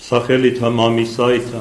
სახელითა მამისაითა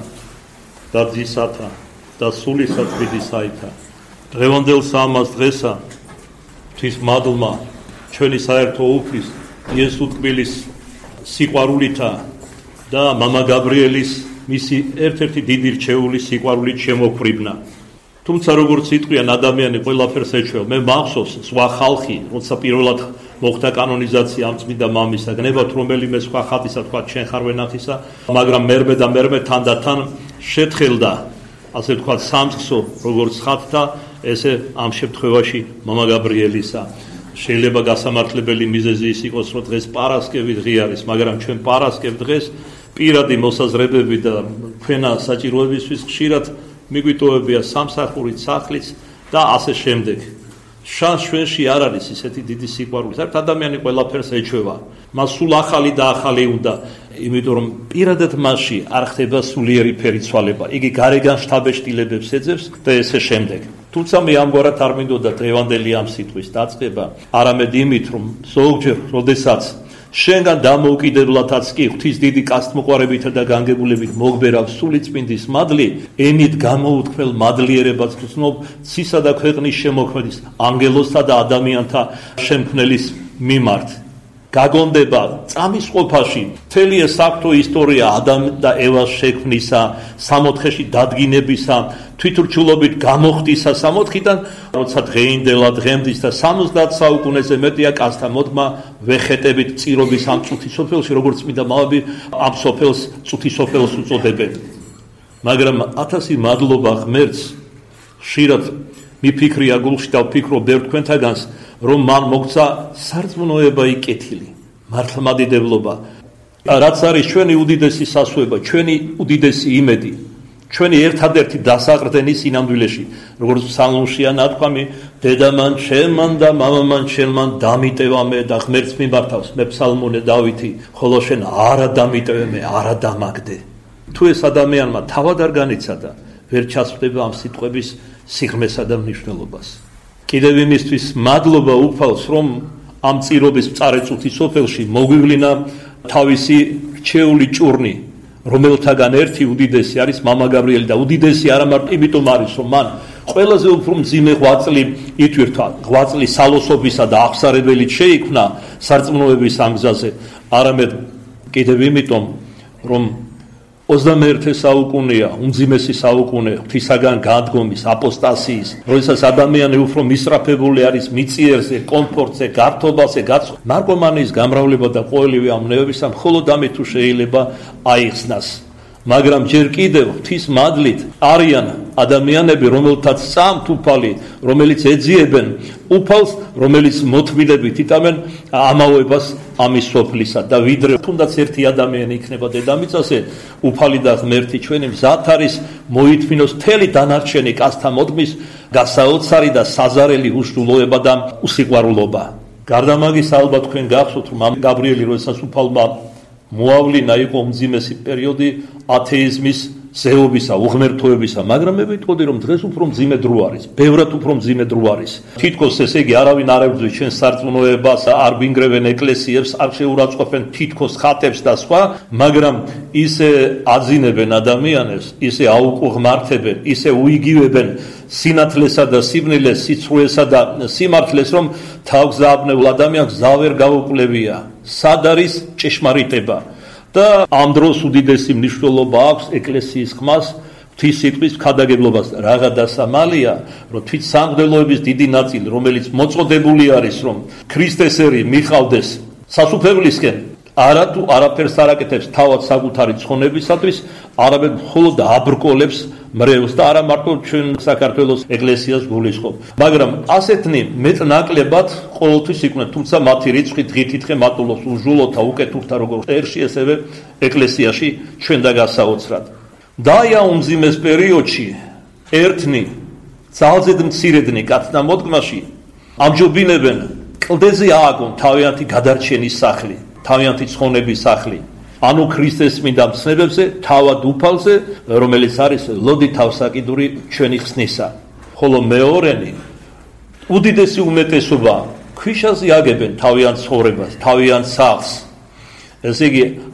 და ძისათა და სულისა თვიდისაითა დღევანდელ სამას დღესა ღვთის მადლმა ჩვენი საერთო უფლის იესო თბილის სიყვარულითა და მამა გაბრიელის მისი ერთ-ერთი დიდი რჩეული სიყვარულით შემოქვრივნა. თუმცა როგორც იტყვიან ადამიანი ყველაფერს ეჩვევა. მე მახსოვს სხვა ხალხი, როცა პირველად მოხდა კანონიზაცია ამ წმინდა მამისა, გნებავთ რომელიმე სხვა ხატისა, თქვა ჩვენ ხარ ვენახისა, მაგრამ მერმე თანდათან შეთხელდა, ასე თქვა სამწყსო, როგორც ხატთა, ესე ამ შემთხვევაში მამა გაბრიელისა. შეიძლება გასამართლებელი მიზეზი ის იყოს, რომ დღეს პარასკევი დღე არის, მაგრამ ჩვენ პარასკევ დღეს პირადი მოსაზრებები და თქვენა საჭიროებისთვის ხშირად მიგვიტოვებია სამსახურით, სახლიც და ასე შემდეგ. ჩვენში არ არის ისეთი დიდი სიყვარული. საერთოდ ადამიანი ყველაფერს ეჩვევა. მას სულ ახალი და ახალი უნდა, იმიტომ რომ პირადად მასში არ ხდება სულიერი ფერიცვალება. იგი გარეგან შთაბეჭდილებებს ეძებს და ესე შემდეგ. თუმცა მე ამგვარად არ მინდოდა დღევანდელი ამ სიტყვის დაწყება, არამედ იმით, რომ ზოგჯერ, როდესაც შენგან დამოუკიდებლადაც კი ღვთის დიდი კაცთმოყვარევითა და განგებულებით მოგბერავ სულიწმინდის მადლი, ენით გამოუთქმელ მადლიერებას გრძნობ ცისა და ქვეყნის შემოქმედის, ანგელოზთა და ადამიანთა შემქმნელის მიმართ. გაგონდება წამის ყოფაში მთელი საფრთხო ისტორია ადამ და ევას შექმნისა, სამოთხეში დადგინებისა, თვითრჩულობით გამოხდისა სამოთხიდან, როცა დღეინდელა დღემდის და 70 საუკუნეზე მეტია კაცთა მოდმა ვეხეტებით წირობის ამ წუთის სოფელში, როგორც წმინდა მამები ამ სოფელს წუთის სოფელს უწოდებენ. მაგრამ 1000 მადლობა ღმერთს, ხშირად მიფიქრია გულში და ვფიქრობ ბევრ თქვენთაგანს, რომ მან მოგცა სარწმუნოება იკეთილი, მართლმადიდებლობა, რაც არის ჩვენი უდიდესი სასუება, ჩვენი უდიდესი იმედი, ჩვენი ერთადერთი დასაყრდენი სინამდვილეში, როგორც ფსალმურშია ნათქვამი, დედამან ჩემმან და მამამან ჩემმან დამიტევა მე და ღმერთს მიმართავს, მე ფსალმუნე დავითი, ხოლო შენ არა დამიტევე მე, არა დამაგდე. თუ ეს ადამიანმა თავად არ განიცადა, ვერ ჩასვდება ამ სიტყვების სიღრმესა და მნიშვნელობას. კიდევ იმისთვის მადლობა უფალს, რომ ამ წირობის მწარე წუთის სოფელში მოგვივლინა თავისი რჩეული ჭურნი, რომელთაგან ერთი უდიდესი არის მამა გაბრიელი და უდიდესი არა მარტო იმიტომ არის, რომ მან ყველაზე უფრო მძიმე ღვაწლი ითვირთა, ღვაწლი სალოსობისა და აღსარებელით შეიქმნა სარწმუნოების ამ გზაზე, არამედ კიდევ იმიტომ, რომ 21 საუკუნეა, უმძიმესი საუკუნე ღვთისაგან განდგომის, აპოსტასიის, როდესაც ადამიანი უფრო მისწრაფებული არის მიწიერზე, კომფორტზე, გართობაზე, ნარკომანიის გამრავლება და ყოველივე ამ ნევებისა მხოლოდ ამით თუ შეიძლება აიხსნას. მაგრამ ჯერ კიდევ ღვთის მადლით არიან ადამიანები, რომელთაც სწამთ უფალი, რომელიც ეძიებენ უფალს, რომელიც მოთმინებით იტამენ ამავებას ამის სოფლისა და ვიდრე თუნდაც ერთი ადამიანი იქნება დედამიწაზე, უფალი და ღმერთი ჩვენი მზად არის მოითმინოს მთელი დანარჩენი კაცთა მოდმის გასაოცარი და საზარელი უშვილოება და უსიყვარულობა. გარდა მაგისა ალბათ თქვენ გახსოვთ, რომ გაბრიელი როდესაც უფალმა მოავლინა იყო უმძიმესი პერიოდი ათეიზმის ზეობისა, უღმერთოებისა, მაგრამ მე ვიტყოდი, რომ დღეს უფრო მძიმე დრო არის, ბევრად უფრო მძიმე დრო არის. თითქოს ესე იგი არავინ არ ებრძვის ჩვენს სარწმუნოებას, არ გვინგრევენ ეკლესიებს, არ შეურაცხყოფენ თითქოს ხატებს და სხვა, მაგრამ ისე აძინებენ ადამიანებს, ისე აუკუღმართებენ, ისე უიგივებენ სინათლესა და სიბნელეს, სიცრუესა და სიმართლეს, რომ თავგზავნეულ ადამიანს გზა ვერ გაუკლებია. სად არის ჭეშმარიტება? და ამ დროს უდიდესი მნიშვნელობა აქვს ეკლესიის ხმას, ღვთის სიტყვის ქადაგებლობას. რაღა დასამალია, რომ თვით სამღვდელოების დიდი ნაწილი, რომელიც მოწოდებული არის, რომ ქრისტესერი მიყავდეს სასუფევლისკენ, არა თუ არაფერს არ აკეთებს თავად საკუთარი ცხონებისათვის, არამედ მხოლოდ აბრკოლებს მრევლს და არა მარტო ჩვენ საქართველოს ეკლესიას გულისხმობ. მაგრამ ასეთნი მეტნაკლებად ყოველთვის იყვნენ, თუმცა მათი რიცხვი დღითიდღე მატულობს უჟულოთა, უკეთურთა როგორც ერში, ესევე ეკლესიაში ჩვენ და გასაოცრად. და ამ უმძიმეს პერიოდში ერთნი ძალზედ მცირედნი კაცთა მოდგმაში ამჯობინებენ კლდეზე ააგონ თავიანთი გადარჩენის სახლი, თავიანთი ცხონების სახლი. ანუ ქრისტეს წმინდა მცნებებზე, თავად უფალზე, რომელიც არის ლოდი თავსაკიდური ჩვენი ხსნისა. ხოლო მეორენი უდიდესი უმეტესობა ქვიშაზე აგებენ თავიანთ ცხოვრებას, თავიანთ სახლს. ესე იგი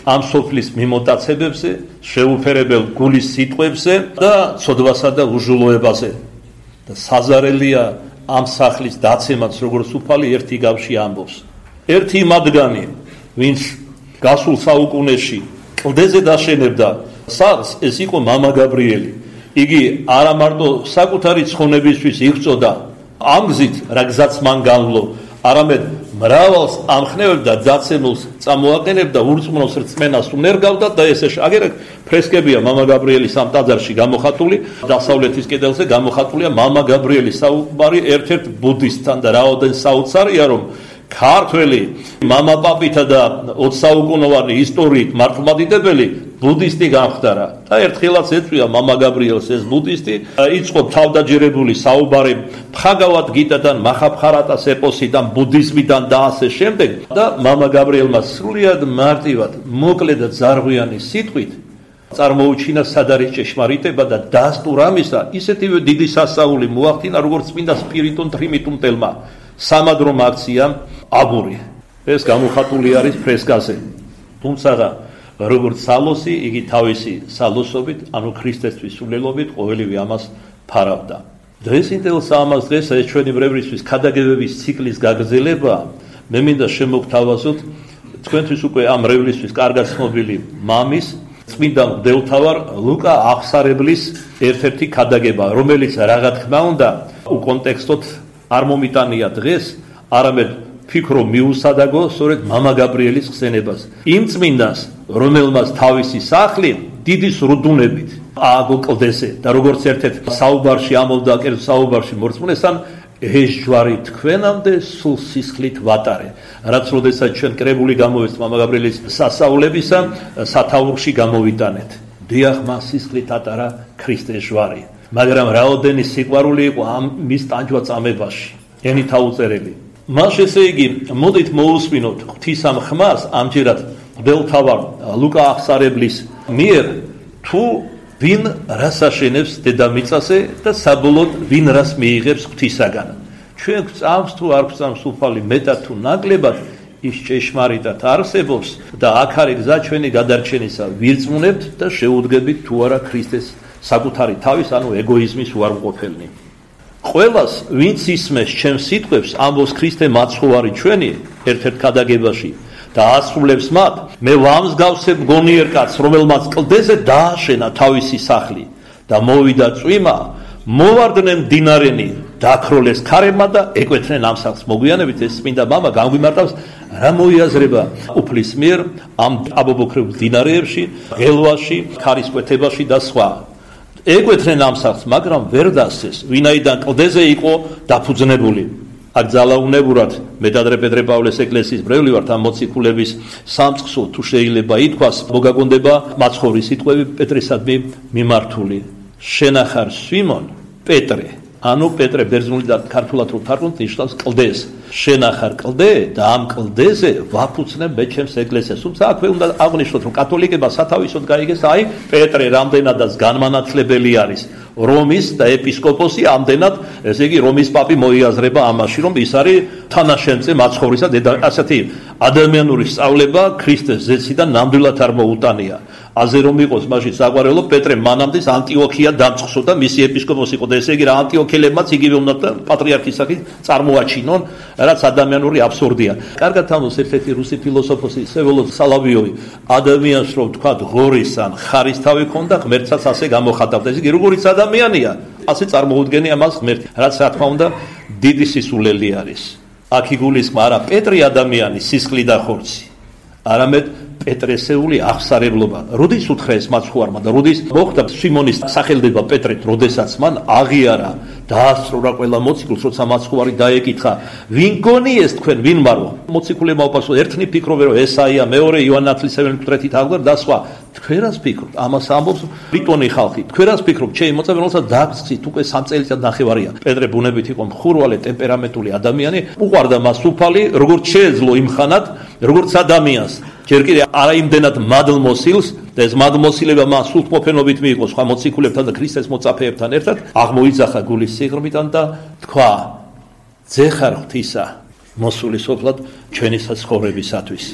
ამ სოფლის მიმოტაცებებზე, შეუფერებელ გულის სიტყვებზე და ცოდვასა და უჟულოებაზე. და საზარელია ამ სახლის დაცემაც, როგორც უფალი ერთი გავში ამბობს. ერთი მათგანი, ვინც გასულ საუკუნეში კლდეზე დაშენებდა სახლს, ეს იყო მამა გაბრიელი. იგი არა მარტო საკუთარი ცხონებისთვის იღწოდა ამ გზით, რა გზაც მან განვლო, არამედ მრავალს ამხნევებდა, დაცემულს წამოაყენებდა, ურწმუნოს რწმენას უნერგავდა და ესე აგერა ფრესკებია მამა გაბრიელის ამ ტაძარში გამოხატული, დასავლეთის კედელზე გამოხატულია მამა გაბრიელის საუბარი ერთ-ერთ ბუდისტთან და რაოდენ საოცარია, რომ ქართველი მამა პაპითა და 20 საუკუნოვანი ისტორიით მართლმადიდებელი ბუდისტი გამხდარა და ერთხელაც ეწვია მამა გაბრიელს ეს ბუდისტი, იწყო თავდაჯერებული საუბარი ფხაგავად გიტათან, მახაბხარატას ეპოსიდან, ბუდიზმიდან და ასე შემდეგ და მამა გაბრიელმა სრულიად მარტივად, მოკლე და ძარღვიანი სიტყვით წარმოუჩინა სად არის ჭეშმარიტება და დასტურ ამისა ისეთივე დიდი სასაული მოახდინა, როგორც წმინდა სპირიტონ ტრიმიტუმტელმა სამადრომ აქციამ აგური. ეს გამოხატული არის ფრესკაზე. თუმცა როგორც სალოსი, იგი თავისი სალოსობით, ანუ ქრისტესთვის სულელობით ყოველივე ამას ფარავდა. დღესინდელ საამას დღესა ეს ჩვენი მრევლისთვის ქადაგებების ციკლის გაგრძელება, მე მინდა შემოგთავაზოთ თქვენთვის უკვე ამ მრევლისთვის კარგად ცნობილი მამის, წმინდა მღვდელმთავარ ლუკა აღსარებლის ერთ-ერთი ქადაგება, რომელიც რა თქმა უნდა უკონტექსტოდ არ მომიტანია დღეს, არამედ ფიქრო მიუსადაგო სწორედ მამა გაბრიელის ხსენებას. იმ წმინდას, რომელმაც თავისი სახლი დიდი სრუდუნებით ააგო კლდეზე და როგორც ერთ-ერთ საუბარში ამბობდა, კერძო საუბარში მორწმუნესთან, ეს ჯვარი თქვენამდე სულ სისხლით ვატარე. რაც როდესაც ჩვენ კრებული გამოვეცთ მამა გაბრიელის სასწაულებისა, სათაურში გამოვიტანეთ. დიახ, მას სისხლით ატარა ქრისტეს ჯვარი. მაგრამ რაოდენი სიყვარული იყო ამ მის ტანჯვა წამებაში. ენით აუწერელი. მას ესე იგი, მოდით მოусმინოთ ღვთის ამ ხმას, ამჯერად მღვდელმთავარ ლუკა აღსარებლის მიერ, თუ ვინ რას აშენებს დედამიწაზე და საბოლოოდ ვინ რას მიიღებს ღვთისაგან. ჩვენ გვწამს თუ არ გვწამს უფალი მეტად თუ ნაკლებად, ის ჭეშმარიტად არსებობს და აქ არის გზა ჩვენი გადარჩენისა. ვირწმუნებთ და შეუდგებით თუ არა ქრისტეს საკუთარი თავის, ანუ ეგოიზმის უარყოფელნი. ყველას, ვინც ისმეს ჩემს სიტყვებს, ამბობს ქრისტე მაცხოვარი ჩვენი ერთ-ერთ ქადაგებაში და ასრულებს მათ, მე ვამსგავსებ გონიერ კაცს, რომელმაც კლდეზე დააშენა თავისი სახლი და მოვიდა წვიმა, მოვარდნენ დინარენი, დაქროლეს ქარებმა და ეკვეთნენ ამ სახლს. მოგვიანებით ეს წმინდა მამა განგვიმარტავს, რა მოიაზრება უფლის მიერ ამ აბობოქრებულ დინარეებში, ღელვაში, ქარის კვეთებაში და სხვა. ეკვეთნენ ამ სახლს, მაგრამ ვერ დასცეს, ვინაიდან კლდეზე იყო დაფუძნებული. აქ ძალაუნებურად მედადრე პეტრე პავლეს ეკლესიის მრევლი ვართ, ამ მოციქულების სამწყსო თუ შეიძლება ითქვას, მოგაგონდება მაცხოვრის სიტყვები პეტრესადმი მიმართული. შენახარ სიმონ პეტრე, ანუ პეტრე ბერძნული და ქართულად რო თარგმნოთ ნიშნავს კლდეს. შენახარ კლდე და ამ კლდეზე ვაფუძნებ მე ჩემს ეკლესიას. თუმცა აქვე უნდა აღვნიშნოთ, რომ კათოლიკება სათავისოდ გაიგეს, აი პეტრე რამდენადაც განმანათლებელი არის რომის და ეპისკოპოსი, ამდენად, ესე იგი რომის პაპი მოიაზრება ამაში, რომ ის არის თანაშემწე მაცხოვრისა და ასეთი ადამიანური სწავლება ქრისტეს ზეციდან ნამდვილად არ მოუტანია. აზე რომ იყოს მაშინ საყვარელო პეტრე მანამდე ანტიოქია დამწყსო და მისი ეპისკოპოსი იყო და ესე იგი რა ანტიოქელებმაც იგივე უნდა პატრიარქის სახით წარმოაჩინონ, რაც ადამიანური აბსურდია. კარგად ამბობს ერთ-ერთი რუსი ფილოსოფოსი სევოლოდ სალავიოვი, ადამიანს რომ თქვა ღორის ან ხარის თავი ქონდა, ღმერთსაც ასე გამოხატავდა. ესე იგი როგორიც ადამიანია, ასე წარმოუდგენია მას ღმერთი, რაც რა თქმა უნდა დიდი სისულელი არის. აქ იგულისხმა არა პეტრი ადამიანის სისხლი და ხორცი, არამედ პეტრესეული აღსარებლობა. როდის უთხრა ეს მაცხოვარმა და როდის მოხდა სიმონის სახელდება პეტრეთ, როდესაც მან აღიარა დაასწრორა ყველა მოციქულს, როცა მაცხოვარი დაეკითხა, ვინ გონიეს თქვენ, ვინ მარო? მოციქულებმა უპასუხა, ერთნი ფიქრობენ, რომ ესაია, მეორე იოანე ნათლისმცემელი მკვდრეთით აღგვარ და სხვა. თქვენ რას ფიქრობთ? ამას ამბობს რიტონი ხალხი. თქვენ რას ფიქრობთ? ჩემი მოწამე, რომელსაც დააგსცით უკვე 3 წელიწად ნახევარია. პეტრე ბუნებით იყო მხურვალე, ტემპერამენტული ადამიანი, უყვარდა მას უფალი, როგორც შეეძლო იმხანად, როგორც ადამიანს. ჯერ კიდე არა იმდენად მადლმოსილს და ეს მადლმოსილება მას სულთმოფენობით მიიღო სხვა მოციქულებთან და ქრისტეს მოწაფეებთან ერთად, აღმოიძახა გულის სიღრმიდან და თქვა, ძე ხარ ღვთისა, მოსული სოფლად ჩვენი საცხოვრებისათვის.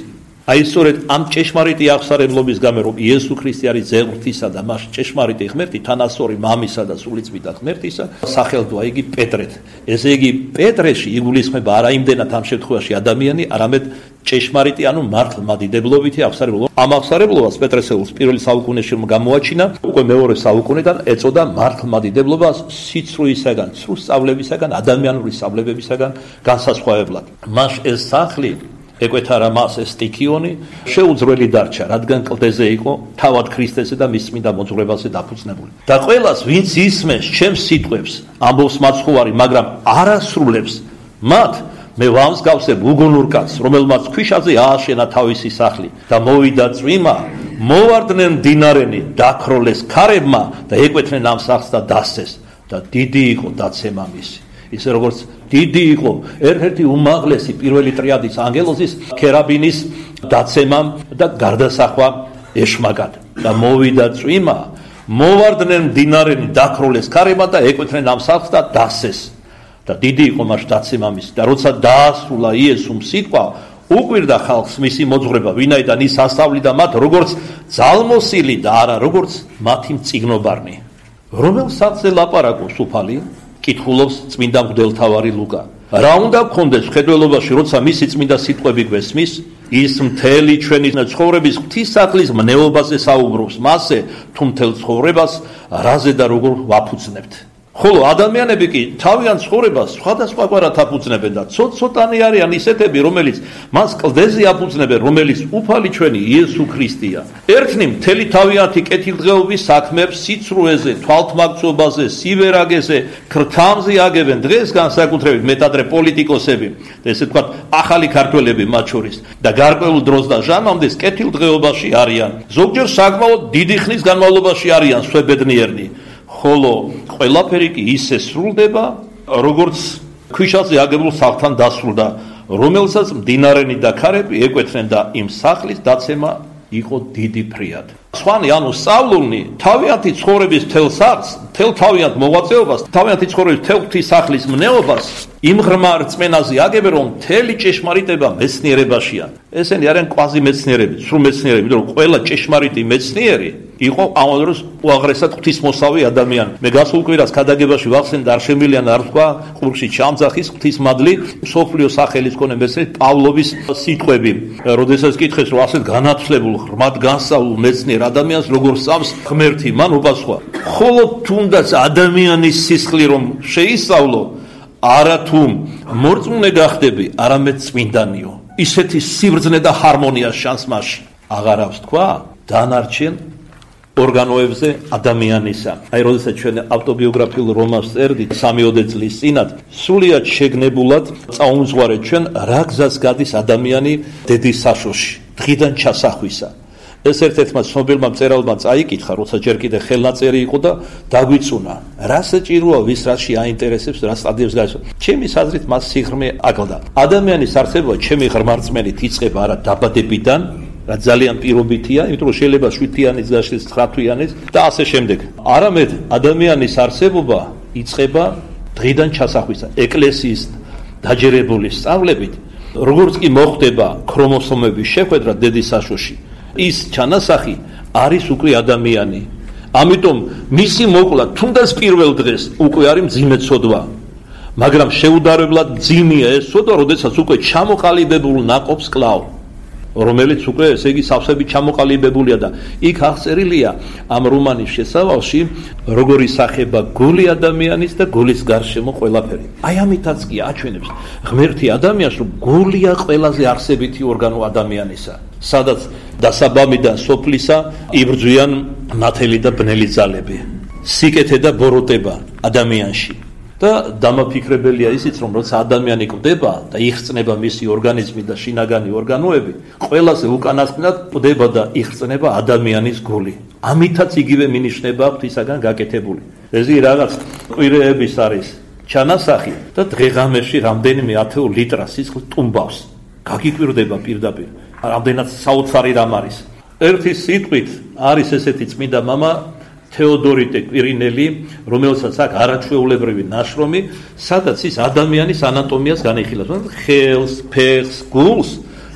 აი სწორედ ამ ჭეშმარიტი აღსარებლობის გამო რომ იესო ქრისტე არის ზეღვრთისა და მას ჭეშმარიტი ღმერთი თანასწორი მამისა და სულიწმიდა ღმერთისა სახელდოა იგი პეტრეთ. ესე იგი პეტრეში იგულისხმება არა იმდენად ამ შემთხვევაში ადამიანი, არამედ ჭეშმარიტი, ანუ მართლმადიდებლობითი აღსარებლობა. ამ აღსარებლობას პეტრესეულს პირველი საუკუნეში გამოაჩინა, უკვე მეორე საუკუნიდან ეწოდა მართლმადიდებლობას სიცრუისაგან, სრულ სწავლებისაგან, ადამიანური სწავლებებისაგან განსასხვავებლად. მას ეს სახლი ეკვეთარა მას ეს სტიქიონი შეუძრელი დარჩა, რადგან კლდეზე იყო თავად ქრისტესზე და მის წმინდა მოძღვრებაზე დაფუძნებული. და ყველას, ვინც ისმენს ჩემს სიტყვებს, ამბობს მაცხოვარი, მაგრამ არ ასრულებს მათ, მე ვამსგავსებ უგუნურ კაცს, რომელმაც ქვიშაზე ააშენა თავისი სახლი და მოვიდა წვიმა, მოვარდნენ მდინარენი, დაქროლეს ქარებმა და ეკვეთნენ ამ სახლს და დასცეს და დიდი იყო დაცემა მისი. ისე როგორც დიდი იყო ერთ-ერთი უმაღლესი პირველი ტრიადის ანგელოზის ქერაბინის დაცემამ და გარდასახვა ეშმაკად და მოვიდა წვიმა, მოვარდნენ მდინარენი, დაქროლეს ქარებმა და ეკვეთნენ ამ სახლს და დასცეს და დიდი იყო მას დაცემა მისი და როცა დაასრულა იესომ სიტყვა, უყვირდა ხალხს მისი მოძღვრება, ვინაიდან ის ასწავლიდა მათ როგორც ძალმოსილი და არა როგორც მათი მწიგნობარნი. რომელ სახლზე ლაპარაკობს უფალი? კითხულობს წმინდა მღვდელმთავარი ლუკა. რა უნდა გქონდეს მხედველობაში, როცა მისი წმინდა სიტყვები გვესმის? ის მთელი ჩვენი ცხოვრების ღვთისმსახლის მნეობაზე საუბრობს, მასზე თუ მთელ ცხოვრებას რაზე და როგორ ვაფუძნებთ. ხოლო ადამიანები კი თავიანთ ცხოვრებას სხვადასხვაგვარად აფუძნებენ და ცოტ-ცოტანი არიან ისეთები, რომელიც მას კლდეზე აფუძნებენ, რომელიც უფალი ჩვენი იესო ქრისტეა. ერთნი მთელი თავიანთი კეთილდღეობის საქმეებს სიცრუეზე, თვალთმაგწობაზე, სივერაგეზე, ქრთამზე აგებენ, დღეს განსაკუთრებით მეტადრე პოლიტიკოსები და ესე ვთქვათ ახალი ქართველები მათ შორის და გარკვეულ დროს და ჟამამდე კეთილდღეობაში არიან. ზოგჯერ საკმაოდ დიდი ხნის განმავლობაში არიან სვებედნიერნი. ხოლო ყველაფერი კი ისე სრულდება, როგორც ქვიშაზე აგებულ სახლთან დასრულდა, რომელსაც მდინარენი და ქარები ეკვეთნენ და იმ სახლის დაცემა იყო დიდი ფრიად. სხვანი, ანუ სწავლულნი, თავიანთი ცხოვრების მთელ სახლს, მთელ თავიანთ მოღვაწეობას, თავიანთი ცხოვრების მთელ ღვთისმსახლის მნეობას იმ ღრმა რწმენაზე აგებენ, რომ მთელი ჭეშმარიტება მეცნიერებაშია. ესენი არიან კვაზი მეცნიერები, სრულ მეცნიერები, იმიტომ რომ ყველა ჭეშმარიტი მეცნიერი იყო ამ დროს უაღრესად ღვთისმოსავი ადამიანი. მე გასულ კვირას ქადაგებაში ვახსენდა, არ შემილიან არ თქვა ყურში ჩამძახის ღვთისმადლი მსოფლიო სახელის მქონე მეცნიერი პავლოვის სიტყვები, როდესაც კითხეს, რომ ასეთ განათლებულ, ღრმად განსწავლულ მეცნიერ ადამიანს როგორ სწავს ღმერთი, მან უპასუხა, ხოლო თუნდაც ადამიანის სისხლი რომ შეისწავლო, არა თუ მორწმუნე გახდები, არამედ წმინდანიო. ისეთი სიბრძნე და ჰარმონია შანს მასში. აღარ აქვს თქვა დანარჩენ ორგანოებზე ადამიანისა. აი, როდესაც ჩვენ ავტობიოგრაფიულ რომანს წერდით 3-4 წლის წინათ, სრულიად შეგნებულად წაუმზღვარეთ ჩვენ რა გზას გადის ადამიანი დედის საშოში, დღიდან ჩასახვისა. ეს ერთ-ერთმა ცნობილმა მწერალმა წაიკითხა, როცა ჯერ კიდე ხელნაწერი იყო და დაგვიწუნა. რა საჭიროა ვის რაში აინტერესებს, რა სტადიებს გაისვა. ჩემი აზრით მას სიღრმე აკლდა. ადამიანის არსებობა ჩემი ღრმარწმენით იწყება არა დაბადებიდან, რა ძალიან პირობითია, იმიტომ რომ შეიძლება 7-იანიც გაშლის 9-იანიც და ასე შემდეგ. არამედ ადამიანის არსებობა იწყება დღიდან ჩასახვისა, ეკლესიის დაჯერებული სწავლებით, როგორც კი მოხდება ქრომოსომების შეხვედრა დედის საშოში. ის ჩანასახი არის უკვე ადამიანი. ამიტომ მისი მოკლა თუნდაც პირველ დღეს უკვე არის მძიმე ცოდვა. მაგრამ შეუდარებლად მძიმეა ეს ცოდვა, როდესაც უკვე ჩამოყალიბებულ ნაკობს კლავ, რომელიც უკვე ესე იგი სავსებით ჩამოყალიბებულია და იქ აღწერილია ამ რომანის შესავალში, როგორ ისახება გული ადამიანის და გულის გარშემო ყველაფერი. აი ამითაც კი აჩვენებს ღმერთი ადამიანს, რომ გულია ყველაზე არსებითი ორგანო ადამიანისა, სადაც დასაბამიდან სოფლისა იბრძვიან ნათელი და ბნელი ძალები, სიკეთე და ბოროტება ადამიანში. და დამაფიქრებელია ისიც, რომ როცა ადამიანი კვდება და იხსნება მისი ორგანიზმი და შინაგანი ორგანოები, ყველაზე უკანასკნელად კვდება და იხსნება ადამიანის გული. ამითაც იგივე მინიშნება ღვთისაგან გაკეთებული. ეს რაღაც კვირეების არის ჩანასახი და დღეღამეში რამდენიმე 10 ლიტრა სისხლს ტუმბავს. გაგიკვირდება პირდაპირ. რამდენად საოცარი რამ არის. ერთი სიტყვით არის ესეთი წმინდა მამა თეოდორიტე კვირინელი, რომელსაც აქვს არაჩვეულებრივი ნაშრომი, სადაც ის ადამიანის ანატომიას განიხილავს. ხელს, ფეხს, გულს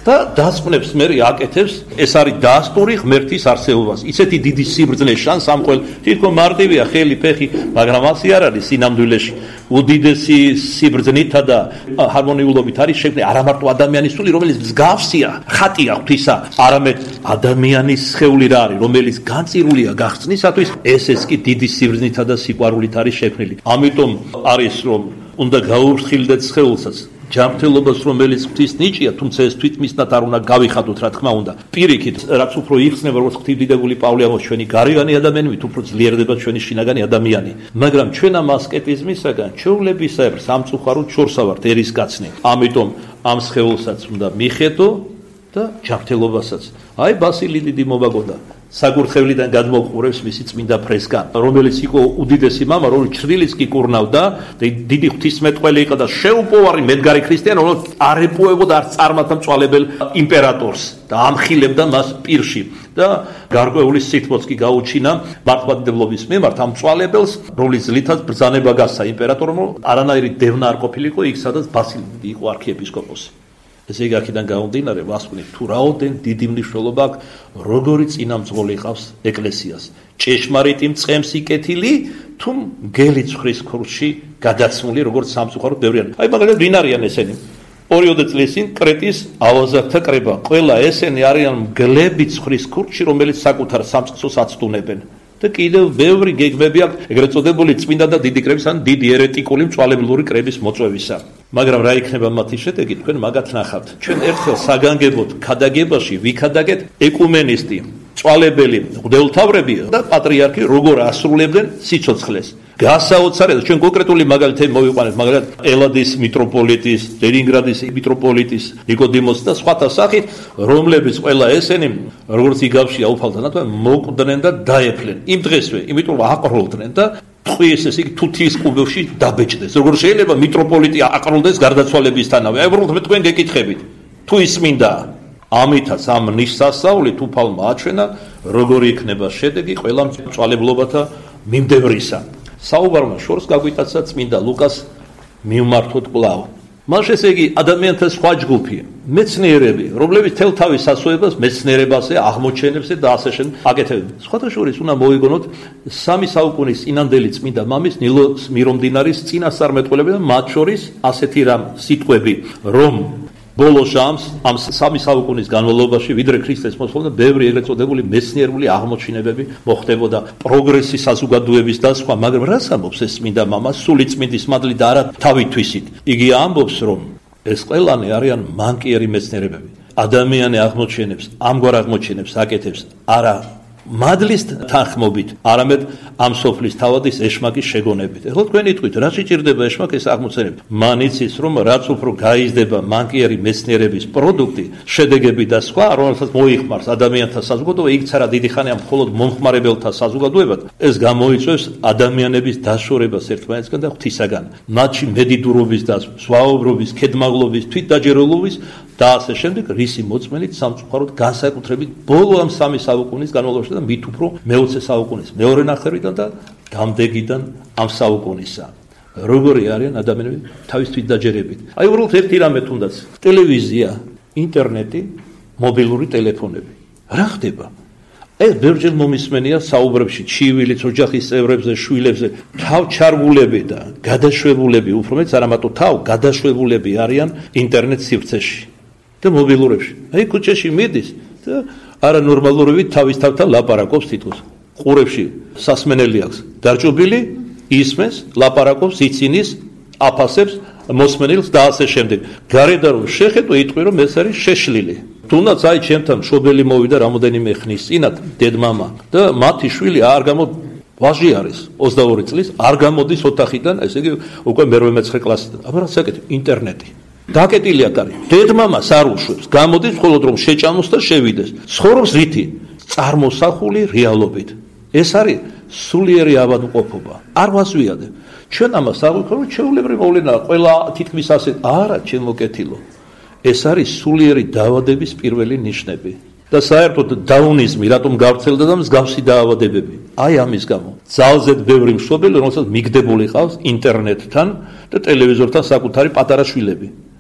და დასკვნებს მე აკეთებს, ეს არის დასტური ღმერთის არსებობას. ისეთი დიდი სიბრძნე შანს ამ ყოველ თითქოს მარტივია ხელი, ფეხი, მაგრამ ასე არ არის სინამდვილეში. უდიდესი სიბრძნითა და ჰარმონიულობით არის შექმნილი არა მარტო ადამიანის სული, რომელიც მსგავსია, ხატია ღვთისა, არამედ ადამიანის სხეული რა არის, რომელიც განწირულია გახსნისათვის, ეს კი დიდი სიბრძნითა და სიყვარულით არის შექმნილი. ამიტომ არის რომ უნდა გაურხილდეთ სხეულსაც. ჯანმრთელობას რომელიც ღვთის ნიჭია, თუმცა ეს თვითმისნად არ უნდა გავიხადოთ, რა თქმა უნდა. პირიქით, რაც უფრო იხსნება, როგორც ღვთისდიდებული პავლე ამბობს, ჩვენი გარეგანი ადამიანი, მით უფრო ძლიერდება ჩვენი შინაგანი ადამიანი. მაგრამ ჩვენ ამ ასკეტიზმისაგან, ჩვეულებისებრ სამწუხაროდ შორსა ვართ ერისკაცნი. ამიტომ ამ სხეულსაც უნდა მიხედო და ჯანმრთელობასაც. აი ბასილი დიდი მომაგონდა. საგურხევლიდან გადმოყურებს მისი წმინდა ფრესკა, რომელიც იყო უდიდესი მამა, რომელიც ჩრდილიც კი კურნავდა, დიდი ღვთისმეტყველი იყო და შეუპოვარი მედგარი ქრისტიანი, რომელიც არ ეპოვებოდა არც წარმართამწვალებელ იმპერატორს და ამხილებდა მას პირში. და გარკვეული სითბოც კი გაუჩინა მართლმადიდებლობის მიმართ ამ მწვალებელს, რომლის ძლითაც ბრძანება გასცა იმპერატორმა, არანაირი დევნა არ ყოფილიყო იქ, სადაც ბასილი იყო არქიეპისკოპოსი. ესე იგი აქედან გამომდინარე ვასკვნით თუ რაოდენ დიდი მნიშვნელობა აქვს როგორი წინამძღოლი ყავს ეკლესიას ჭეშმარიტი მწყემს იკეთილი თუ მგელი ცხრის ქურში გადაცმული როგორც სამწუხაროდ ბევრიან აი მაგალითად ვინ არიან ესენი 2 წლის წინ კრეტის ავაზაკთა კრება ყველა ესენი არიან მგლები ცხრის ქურში რომელიც საკუთარ სამწყსოს აცდუნებენ და კიდევ ბევრი გეგმები აქვს ეგრეთ წოდებული წმინდა და დიდი კრების ან დიდი ერეტიკული მწვალებლური კრების მოწვევისა მაგრამ რა იქნება მათი შედეგი თქვენ მაგათ ნახავთ ჩვენ ერთხელ საგანგებოდ ქადაგებაში ვიქადაგეთ ეკუმენისტი მწვალებელი მღვდელმთავრები და პატრიარქი როგორ ასრულებდნენ სიცოცხლეს გასაოცარად ჩვენ კონკრეტული მაგალითები მოვიყვანეთ მაგალითად ელადის მიტროპოლიტის ლენინგრადის მიტროპოლიტის ნიკოდიმოს და სხვათა სახით რომლებიც ყველა ესენი როგორც იგავში აუფალდნენ და მოკვდნენ და დაეფლნენ იმ დღესვე იმიტომ აყროლდნენ და ტყუის ესე იგი თუთიის კუბოში დაბეჭდეს როგორ შეიძლება მიტროპოლიტი აყროლდეს გარდაცვალებისთანავე აი უბრალოდ თქვენ გეკითხებით თუ ის მინდა ამითაც ამ ნიშსასწაულით უფალმა აჩვენა როგორი იქნება შედეგი ყველა მწვალებლობათა მიმდევრისა საუბარმა შორს გაგვიტაცა წმინდა ლუკას მიმართოთ კვლავ მას ესე იგი ადამიანთა სხვა ჯგუფი მეცნიერები რომლებიც თელ თავის სასწავლებას მეცნიერებაზე აღმოჩენებზე და ასე შემდეგ აკეთებენ სხვათა შორის უნდა მოიგონოთ 3 საუკუნის წინანდელი წმინდა მამის ნილოს მირომდინარის წინასწარმეტყველები და მათ შორის ასეთი რამ სიტყვები რომ ბოლო ჟამს ამ 3 საუკუნის განმავლობაში ვიდრე ქრისტეს მოსვლიდან ბევრი ეგრეთ წოდებული მეცნიერული აღმოჩენებები მოხდებოდა პროგრესის საზოგადოების და სხვა მაგრამ რას ამბობს ეს წმინდა მამა სული წმინდის მადლით და არა თავითვისით იგი ამბობს რომ ეს ყველანი არიან მანკიერი მეცნიერებები ადამიანი აღმოჩენებს ამგვარ აღმოჩენებს აკეთებს არა მადლის თანხმობით არამედ ამ სოფლის თავადის ეშმაკის შეგონებით. ეხლა თქვენ იტყვით, რა შეჭირდება ეშმაკის აღმოცენებით? მან იცის, რომ რაც უფრო გაიზრდება მანკიერი მეცნიერების პროდუქტი, შედეგები და სხვა, რომელსაც მოიხმარს ადამიანთა საზოგადოება, იქ ცარა დიდი ხანია მხოლოდ მომხმარებელთა საზოგადოებად, ეს გამოიწვევს ადამიანების დაშორებას ერთმანეთსგან და ღვთისაგან. მათში მედიდურობის და ზვაობრობის, ქედმაღლობის, თვითდაჯერებლობის და ასე შემდეგ რისი მოწმენით სამწუხაროდ განსაკუთრებით ბოლო ამ 3 საუკუნის განმავლობაში და მით უფრო მე-20 საუკუნის მეორე ნახევრიდან და დამდეგიდან ამ საუკუნისა. როგორი არიან ადამიანები თავისთვის დაჯერებით. აი უბრალოდ ერთი რამე თუნდაც ტელევიზია, ინტერნეტი, მობილური ტელეფონები. რა ხდება? ეს ბევრჯერ მომისმენია საუბრებში, ჩივილის ოჯახის წევრებზე, შვილებზე, თავჩარგულები და გადაშვებულები, უფრო მეც არა მარტო თავ, გადაშვებულები არიან ინტერნეტ სივრცეში და მობილურებში. აი ქუჩაში მიდის და არანორმალურობით თავის თავთან ლაპარაკობს თითქოს. ყურებში სასმენელი აქვს დარჭობილი, ისმენს, ლაპარაკობს, იცინის, აფასებს მოსმენელს და ასე შემდეგ. გარედან რომ შეხედო, იტყვი რომ ეს არის შეშლილი. თუნდაც აი ჩემთან მშობელი მოვიდა რამოდენიმე ხნის წინათ დედმამა და მათი შვილი არ ვაჟი არის 22 წლის, არ გამოდის ოთახიდან, ესე იგი უკვე მე-9 კლასიდან. აბა რა საკეთე? ინტერნეტი. დაკეტილი არის. დედმამას არ უშვებს. გამოდის მხოლოდ რომ შეჭამოს და შევიდეს. ცხოვრობს რითი? წარმოსახული რეალობით. ეს არის სულიერი ავადმყოფობა. არ ვასვიადებ. ჩვენ ამას აღვიქრებთ, ჩვეულებრივ მოვლენაა, ყველა თითქმის ასე, არა, ჩემო კეთილო. ეს არის სულიერი დაავადების პირველი ნიშნები. და საერთოდ დაუნიზმი რატომ გავრცელდა და მსგავსი დაავადებები. აი ამის გამო. ძალზედ ბევრი მშობელი, რომელსაც მიგდებული ყავს ინტერნეტთან და ტელევიზორთან საკუთარი პატარა შვილები.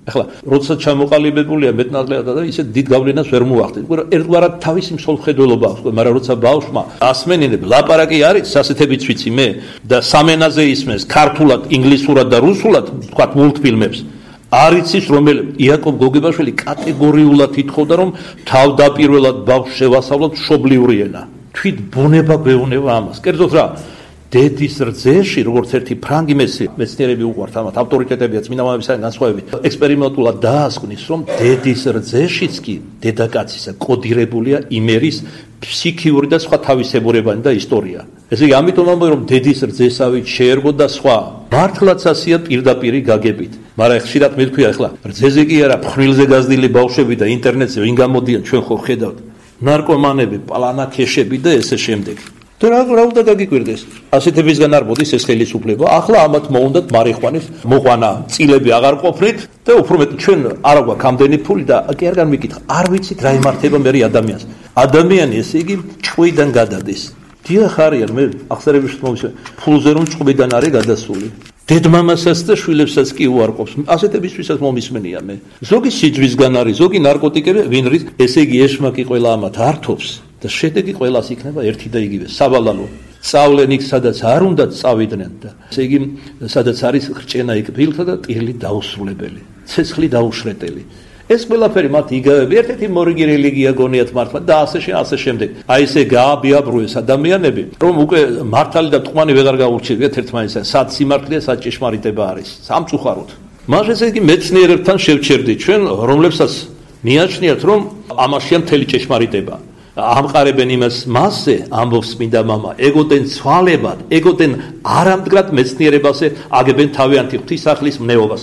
ახლა როცა ჩამოყალიბებულია მეტნაკლებად და ისე დიდ გავლენას ვერ მოახდენს. ერთგვარად თავისი მსოფლმხედველობა აქვს, მაგრამ როცა ბავშვმა ასმენინებ ლაპარაკი არის, ასეთებიც ვიცი მე და სამენაზე ისმენს ქართულად, ინგლისურად და რუსულად, თქვათ მულტფილმებს. არ იცის რომელები იაკობ გოგებაშვილი კატეგორიულად ითხოვდა რომ თავდაპირველად ბავშვს შევასწავლოთ მშობლიური ენა. თვით ბუნება გვეუბნება ამას. კერძოდ რა დედის რძეში როგორც ერთი ფრანგი მეცნიერები უყვართ ამათ ავტორიტეტებია წმინდა მამებისგან განსხვავებით ექსპერიმენტულად დაასკვნის რომ დედის რძეშიც კი დედაკაცისა კოდირებულია იმერის ფსიქიური და სხვა თავისებურებანი და ისტორია. ესე იგი ამიტომ ამბობ რომ დედის რძესავით შეერგო და სხვა მართლაც ასია პირდაპირი გაგებით. მაგრამ ხშირად მეთქვია ახლა რძეზე კი არა ფხვნილზე გაზრდილი ბავშვები და ინტერნეტზე ვინ გამოდიან ჩვენ ხო ხედავთ ნარკომანები, პლანაქეშები და ესე შემდეგ. და რა უნდა გაგიკვირდეს? ასეთებისგან არ მოდის ეს ხელისუფლება. ახლა ამათ მოუნდათ მარიხვანის მოყვანა, წილები აღარ ყოფნით და უფრო მეტი ჩვენ არ გვაქვს ამდენი ფული და კი არ განვიკითხა. არ ვიცით რა იმართება მე ადამიანს. ადამიანი ესე იგი ჭყვიდან გადადის. დიახ არიან მე ახსერების მომისვე ფულზე რომ ჭყვიდან არის გადასული. დედმამასაც და შვილებსაც კი უარყოფს. ასეთებისთვისაც მომისმენია მე. ზოგი სიძვისგან არის, ზოგი ნარკოტიკები, ვინ რით, ესე იგი ეშმაკი ყველა ამათ ართობს და შედეგი ყველას იქნება ერთი და იგივე. სავალალო. სწავლენ იქ, სადაც არ უნდა წავიდნენ და ესე იგი სადაც არის ხრჭენა იქ ფილთა და ტირლი დაუსრულებელი. ცეცხლი დაუშრეტელი. ეს ყველაფერი მათ იგავები ერთ-ერთი მორიგი რელიგია გონიათ მართლა და ასე შემდეგ. აი ესე გააბიაბრუეს ადამიანები, რომ უკვე მართალი და ტყუანი ვეღარ გაურჩევიათ ერთმანეთსა. სად სიმართლეა, სად ჭეშმარიტება არის. სამწუხაროდ. მას ესე იგი მეცნიერებთან შევჩერდით ჩვენ, რომლებსაც მიაჩნიათ, რომ ამაშია მთელი ჭეშმარიტება. ამყარებენ იმას მასზე, ამბობს წმინდა მამა, ეგოდენ ცვალებად, ეგოდენ არამდგრად მეცნიერებაზე აგებენ თავიანთი ღვთისახლის მნეობას.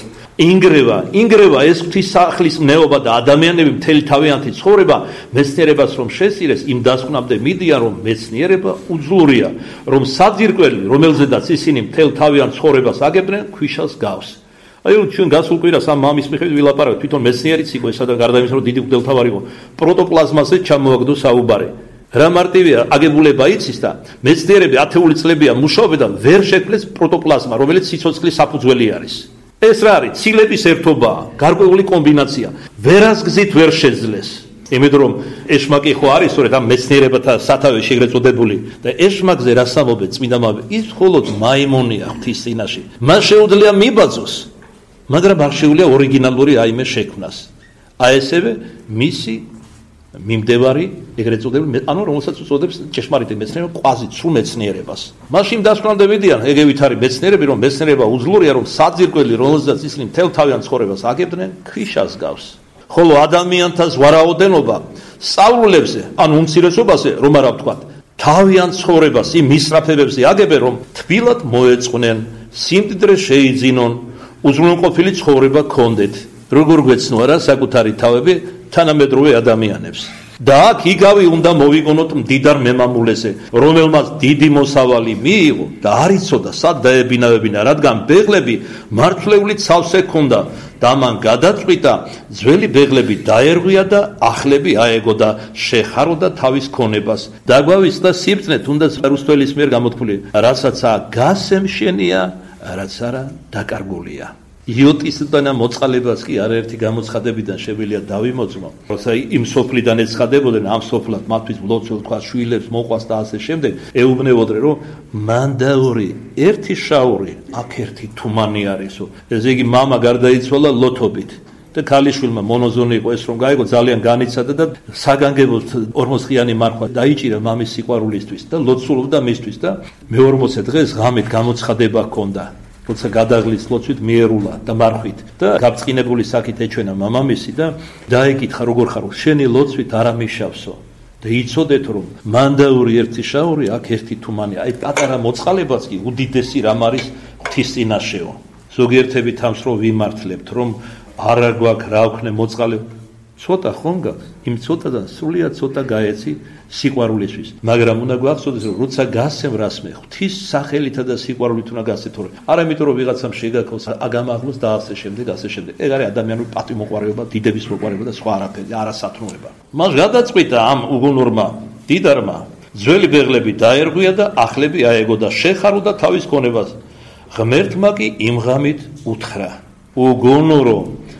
ინგრევა ეს ღვთისახლის მნეობა და ადამიანები მთელი თავიანთი ცხოვრება მეცნიერებას რომ შესწირეს, იმ დასკვნამდე მიდიან, რომ მეცნიერება უძლურია, რომ საძირკველი, რომელზედაც ისინი მთელ თავიანთ ცხოვრებას აგებდნენ, ქვიშას გავს. აი ჩვენ გასულ კვირას ამ მამის მიხედვით ვილაპარაკეთ, თვითონ მეცნიერიც იყო ესა და გარდა იმისა, რომ დიდი მღვდელმთავარი იყო, პროტოპლაზმაზე ჩამოაგდო საუბარი. რა მარტივია აგებულება იცის და მეცნიერები ათეული წლებია მუშაობენ და ვერ შექმნეს პროტოპლაზმა, რომელიც სიცოცხლის საფუძველი არის. ეს რა არის? ცილების ერთობა, გარკვეული კომბინაცია. ვერასგზით ვერ შეძლეს. იმიტომ რომ ეშმაკი ხო არის სწორედ ამ მეცნიერებათა სათავეში ეგრეთ წოდებული და ეშმაკზე რა სამობენ წმინდა მამები? ის მხოლოდ მაიმონია ღვთის წინაშე. მას შეუძლია მიბაძოს, მაგრამ არ შეუძლია ორიგინალური აიმე შექმნას. აი ესევე მისი მიმდევარი ეგრეთ წოდებული, ანუ რომელსაც უწოდებს ჭეშმარიტი მეცნიერება, ყვაზი სრულ მეცნიერებას. მაშინ დასკვნამდე მიდიან, ეგევით არის მეცნიერები, რომ მეცნიერება უძლურია, რომ საძირკველი, რომელსაც ისინი მთელ თავიანთ ცხოვრებას აგებდნენ, ქვიშას გავს. ხოლო ადამიანთა ზვარაოდენობა სწავლულებზე, ანუ უმცირესობაზე, რომ არა ვთქვათ, თავიანთ ცხოვრებას იმ მისწრაფებებზე აგებენ, რომ თბილად მოეწყნენ, სიმდიდრე შეიძინონ, უზრუნველყოფილი ცხოვრება გქონდეთ. როგორ გვეცნო არა საკუთარი თავები თანამედროვე ადამიანებს. და აქ იგავი უნდა მოვიგონოთ მდიდარ მემამულეზე, რომელმაც დიდი მოსავალი მიიღო და არ იცოდა სად დაებინავებინა, რადგან ბეღლები მართლეულით სავსე ჰქონდა და მან გადაწყვიტა ძველი ბეღლები დაერღვია და ახლები აეგო და შეხაროდა თავის ქონებას. დაგვავიწყდა სიბრძნე, თუნდაც რუსთველის მიერ გამოთქმული, რასაც გასემშენია, რაც არა დაკარგულია. იოტისდანა მოწყალებას კი არაერთი გამოცხადებიდან შეგვიძლია დავიმოწმო. როცა იმ სოფლიდან ეცხადებოდნენ ამ სოფლად მათთვის ლოცვას, თქვა შვილებს მოყვას და ასე შემდეგ, ეუბნებოდნენ რომ მანდაური ერთი შაური, აქ ერთი თუმანი არისო. ესე იგი მამა გარდაიცვალა ლოთობით. და ქალიშვილმა მონოზონი იყო ეს რომ გაიგო ძალიან განიცადა და საგანგებოდ 40-ხიანი მარხვა დაიჭირა მამის სიყვარულისთვის და ლოცულობდა მისთვის და მე-40 დღეს ღამით გამოცხადება ჰქონდა. როცა გადაღლის ლოცვით მიერულა და მარხვით და გაბწყინებული საკით ეჩვენა მამამისი და დაეკითხა როგორ ხარო შენი ლოცვით არ ამიშავსო და იცოდეთ რომ მანდაური ერთი შაური აქ ერთი თუმანი აი პატარა მოწყალებაც კი უდიდესი რამ არის ღვთის წინაშეო ზოგიერთები თავს რომ ვიმართლებთ რომ არა გვაქვს რა ვქნე მოწყალე ცოტა ხონგა იმ ცოტადან სრულიად ცოტა გაეცი სიყვარულისთვის მაგრამ უნდა გვახსოვდეს რომ როცა გასცემ რასმე ღვთის სახელითა და სიყვარულით უნდა გასცეთ თორე არა იმიტომ რომ ვიღაცამ შეგაქოს აგამაღლოს და ასე შემდეგ ეგ არის ადამიანური პატიმოყვარეობა დიდების მოყვარეობა და სხვა არაფერი არასათნოება მას გადაწყვიტა ამ უგუნურმა დიდარმა ძველი ბეღლები დაერღვია და ახლები აეგო და შეხაროდა თავის ქონებას ღმერთმა კი იმ ღამით უთხრა უგუნურო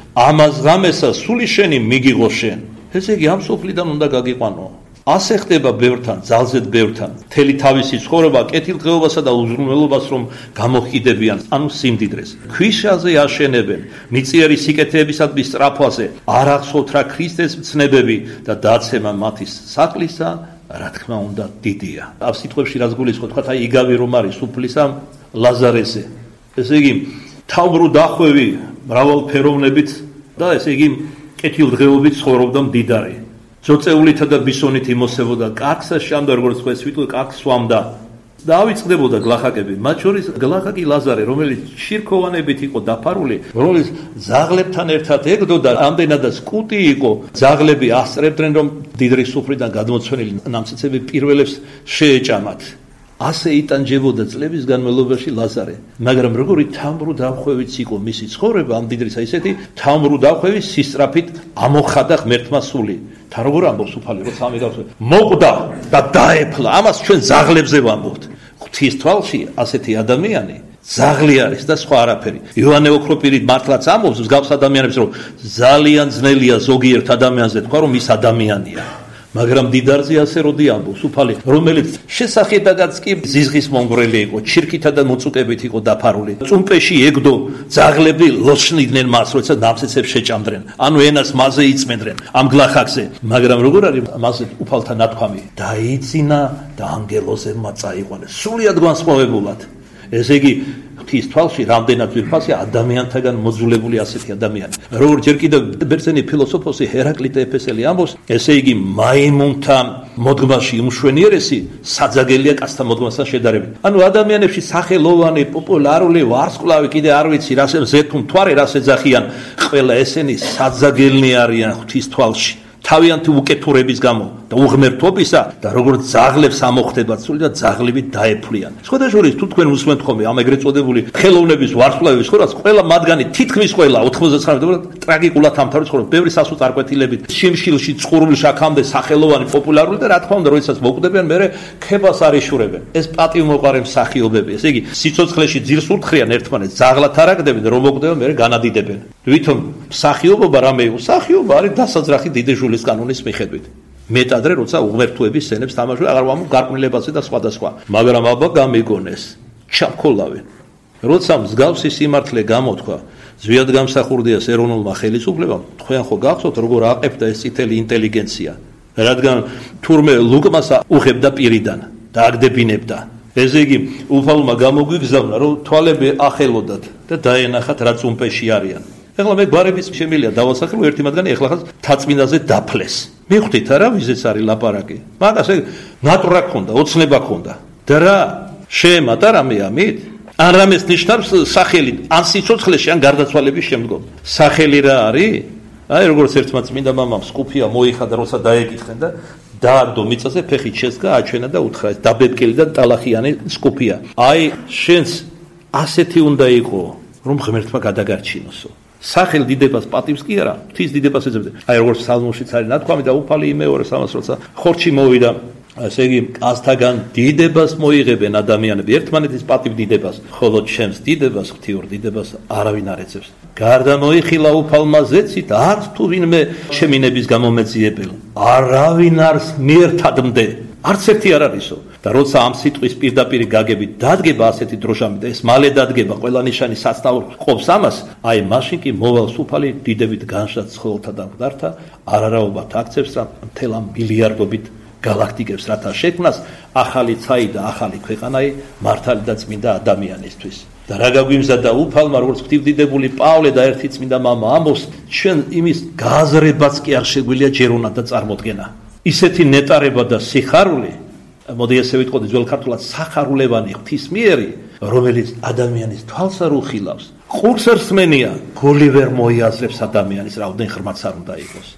ამას ღამესა სული შენი მიგიღო შენ. ესე იგი ამ სოფლიდან უნდა გაგიყვანო. ასე ხდება ბევრთან, ძალზედ ბევრთან. მთელი თავისი ცხოვრება კეთილდღეობასა და უზრუნველობას რომ გამოხიდებიან, ანუ სიმდიდრეს. ქვიშაზე აშენებენ, მიწიერი სიკეთეებისადმი სწრაფვაზე, არ ახსოვთ რა ქრისტეს მცნებები და დაცემა მათი საკლისა, რა თქმა უნდა, დიდია. ამ სიტყვებში რაც გულისხმობთ, თქვათ, აი იგავი რომ არის უფლისა ლაზარეზე. ესე იგი, თავბრუ დახვევი მრავალფეროვნებით და ესე იგი კეთილდღეობით ცხოვრობდა მდიდარი. ძოწეულითა და ბისონით იმოსებოდა კარგსა შამდა, როგორც თქვენ ვიტყვი, კარგს სვამდა. და ავიწყდებოდა გლახაკები, მათ შორის გლახაკი ლაზარე, რომელიც შირქოვანებით იყო დაფარული, რომელიც ძაღლებთან ერთად ეგდოდა, ამდენადაც კუტი იყო, ძაღლები ასწრებდნენ, რომ მდიდრის სუფრიდან გადმოცვენილი ნამცეცები პირველებს შეეჭამათ. ასე იტანჯებოდა წლების განმავლობაში ლაზარე, მაგრამ როგორი თამბრუ დახვევიც იყო მისი ცხოვრება ამ მდიდრისა, ისეთი თამბრუ დახვევის სისწრაფით ამოხადა ღმერთმა სული. თან როგორ ამბობს უფალი, როცა ამიგავს, მოკვდა და დაეფლა, ამას ჩვენ ძაღლებზე ვამბობთ. ღვთის თვალში ასეთი ადამიანი ძაღლი არის და სხვა არაფერი. იოანე ოქროპირი მართლაც ამბობს მსგავს ადამიანებს, რომ ძალიან ძნელია ზოგიერთ ადამიანზე თქვა, რომ ის ადამიანია. მაგრამ დიდარზე ასე როდი ამბობს უფალი, რომელიც შესახედადაც კი ზიზღის მომგვრელი იყო, ჩირქითა და მოწუკებით იყო დაფარული. წუმპეში ეგდო ძაღლები ლოცნიდნენ მას, როცა ნამცეცებს შეჭამდრენ. ანუ ენას მასზე იწმენდნენ ამ გლახაკზე. მაგრამ როგორ არის მასზე უფალთა ნათქვამი? დაიძინა და ანგელოზებმა წაიყვანეს. სულიად განსხვავებულად. ესე იგი ღვთის თვალში რამდენად ძვირფასია ადამიანთაგან მოძულებული ასეთი ადამიანი. როგორც ჯერ კიდევ ბერძენი ფილოსოფოსი ჰერაკლიტე ეფესელი ამბობს, ესე იგი მაიმუნთა მოდგმაში უმშვენიერესი საძაგელია კაცთა მოდგმასთან შედარებით. ანუ ადამიანებში სახელოვანი, პოპულარული, ვარსკვლავი კიდე არ ვიცი რას ზეთუ მთვარე რას ეძახიან, ყველა ესენი საძაგელნი არიან ღვთის თვალში. თავიანთი უკეთურების გამო და უღმერთობისა და როგორც ძაღლებს ამოხდებათ სული და ძაღლებით დაეფლიან. სხვადასხვა თუ თქვენ უსმენთ ხოლმე ამ ეგრეთ წოდებული ხელოვნების ვარსკვლავების ხორას, ყველა მათგანი თითქმის ყველა 99% ტრაგიკულად ამთავრებს, ხოლმე ბევრი სასუწარკვეთილებით შიმშილში, წყურულში აქამდე სახელოვანი, პოპულარული და რა თქმა უნდა, როდესაც მოკვდებიან, მერე ქებას არ იშურებენ. ეს პატივმოყარე მსახიობები, ესე იგი სიცოცხლეში ძირს ურთხრიან ერთმანეთს, ძაღლად არაგდებენ, რომ მოკვდებიან, მერე განადიდებენ. თვითონ მსახიობობა რამე იყო? მსახიობა არის დასაძრახი დიდი ჟულის კანონის მიხედვით. მეტადრე როცა უღმერთოების სცენებს თამაშობენ, აღარ ვამბობ გარკვეულებაზე და სხვადასხვა. მაგრამ აბა გამიგონეს, ჩამქოლავენ. როცა მსგავსი სიმართლე გამოთქვა ზვიად გამსახურდიას ეროვნულმა ხელისუფლებამ, თქვენ ხო გახსოვთ როგორ აყებდა ეს წითელი ინტელიგენცია, რადგან თურმე ლუკმას უღებდა პირიდან და აგდებინებდა. ესე იგი უფალმა გამოგვიგზავნა, რომ თვალები ახელოდათ და დაენახათ რა წუმპეში არიან. ეხლა მე გვარების შემილია დავასახელო, ერთი მათგანი ეხლა თაწმინდაზე დაფლეს. მიხვდით არა ვიზეც არის ლაპარაკი? მაგას ნატურა ქონდა, ოცნება ქონდა. და რა შეემატა რამე ამით? ან რამეს ნიშნავს სახელი, ან სიცოცხლეში, ან გარდაცვალების შემდგომ. სახელი რა არის? აი როგორც ერთმა წმინდა მამამ სკუფია მოიხადა, როცა დაეკითხენ და დაარდო მიწაზე, ფეხით შესგა, აჩვენა და უთხრა, ეს დაბებკელი და ტალახიანი სკუფია. აი შენს ასეთი უნდა იყო, რომ ღმერთმა გადაგარჩინოსო. სახელ დიდებას პატივს კი არა, ღვთის დიდებას ეძებდა. აი როგორც ფსალმოშიც არის ნათქვამი და უფალი იმეორებს ამას, როცა ხორჩი მოვიდა, ესე იგი ასთაგან დიდებას მოიღებენ ადამიანები, ერთმანეთის პატივ დიდებას, ხოლო ჩემს დიდებას, ღვთიურ დიდებას არავინ არ ეძებს. გარდა მოიხილა უფალმა ზეცით, არც თუ ვინმე შემინების გამომეძიებელ, არავინ არს მიერთადმდე. არც ერთი არ არისო. და როცა ამ სიტყვის პირდაპირ გაგებით დადგება ასეთი დროშამი და ეს მალე დადგება, ყველა ნიშანი საცნაურ ყოფს ამას, აი მაშინ კი მოვალს უფალი დიდებით განშად ცხოველთა და მკვდართა არარაობათ აქცევს რა მთელ ამ მილიარდობით galaktikებს რათა შექმნას ახალი ცაი და ახალი ქვეყანაი მართალი და წმინდა ადამიანისთვის. და რა გაგვიმზადა უფალმა, როგორც ღვთივდიდებული პავლე და ერთი წმინდა მამა ამბობს, ჩვენ იმის გააზრებაც კი არ შეგვიძლია ჯერონა და წარმოდგენა. ისეთი ნეტარება და სიხარული, მოდი ესე ვიტყოდი ძველ ქართულად, სახარულევანი ღვთისმიერი, რომელიც ადამიანის თვალს არ უხილავს, ყურს არ სმენია, გული ვერ მოიაზრებს ადამიანის, რამდენ ღრმაც არ უნდა იყოს.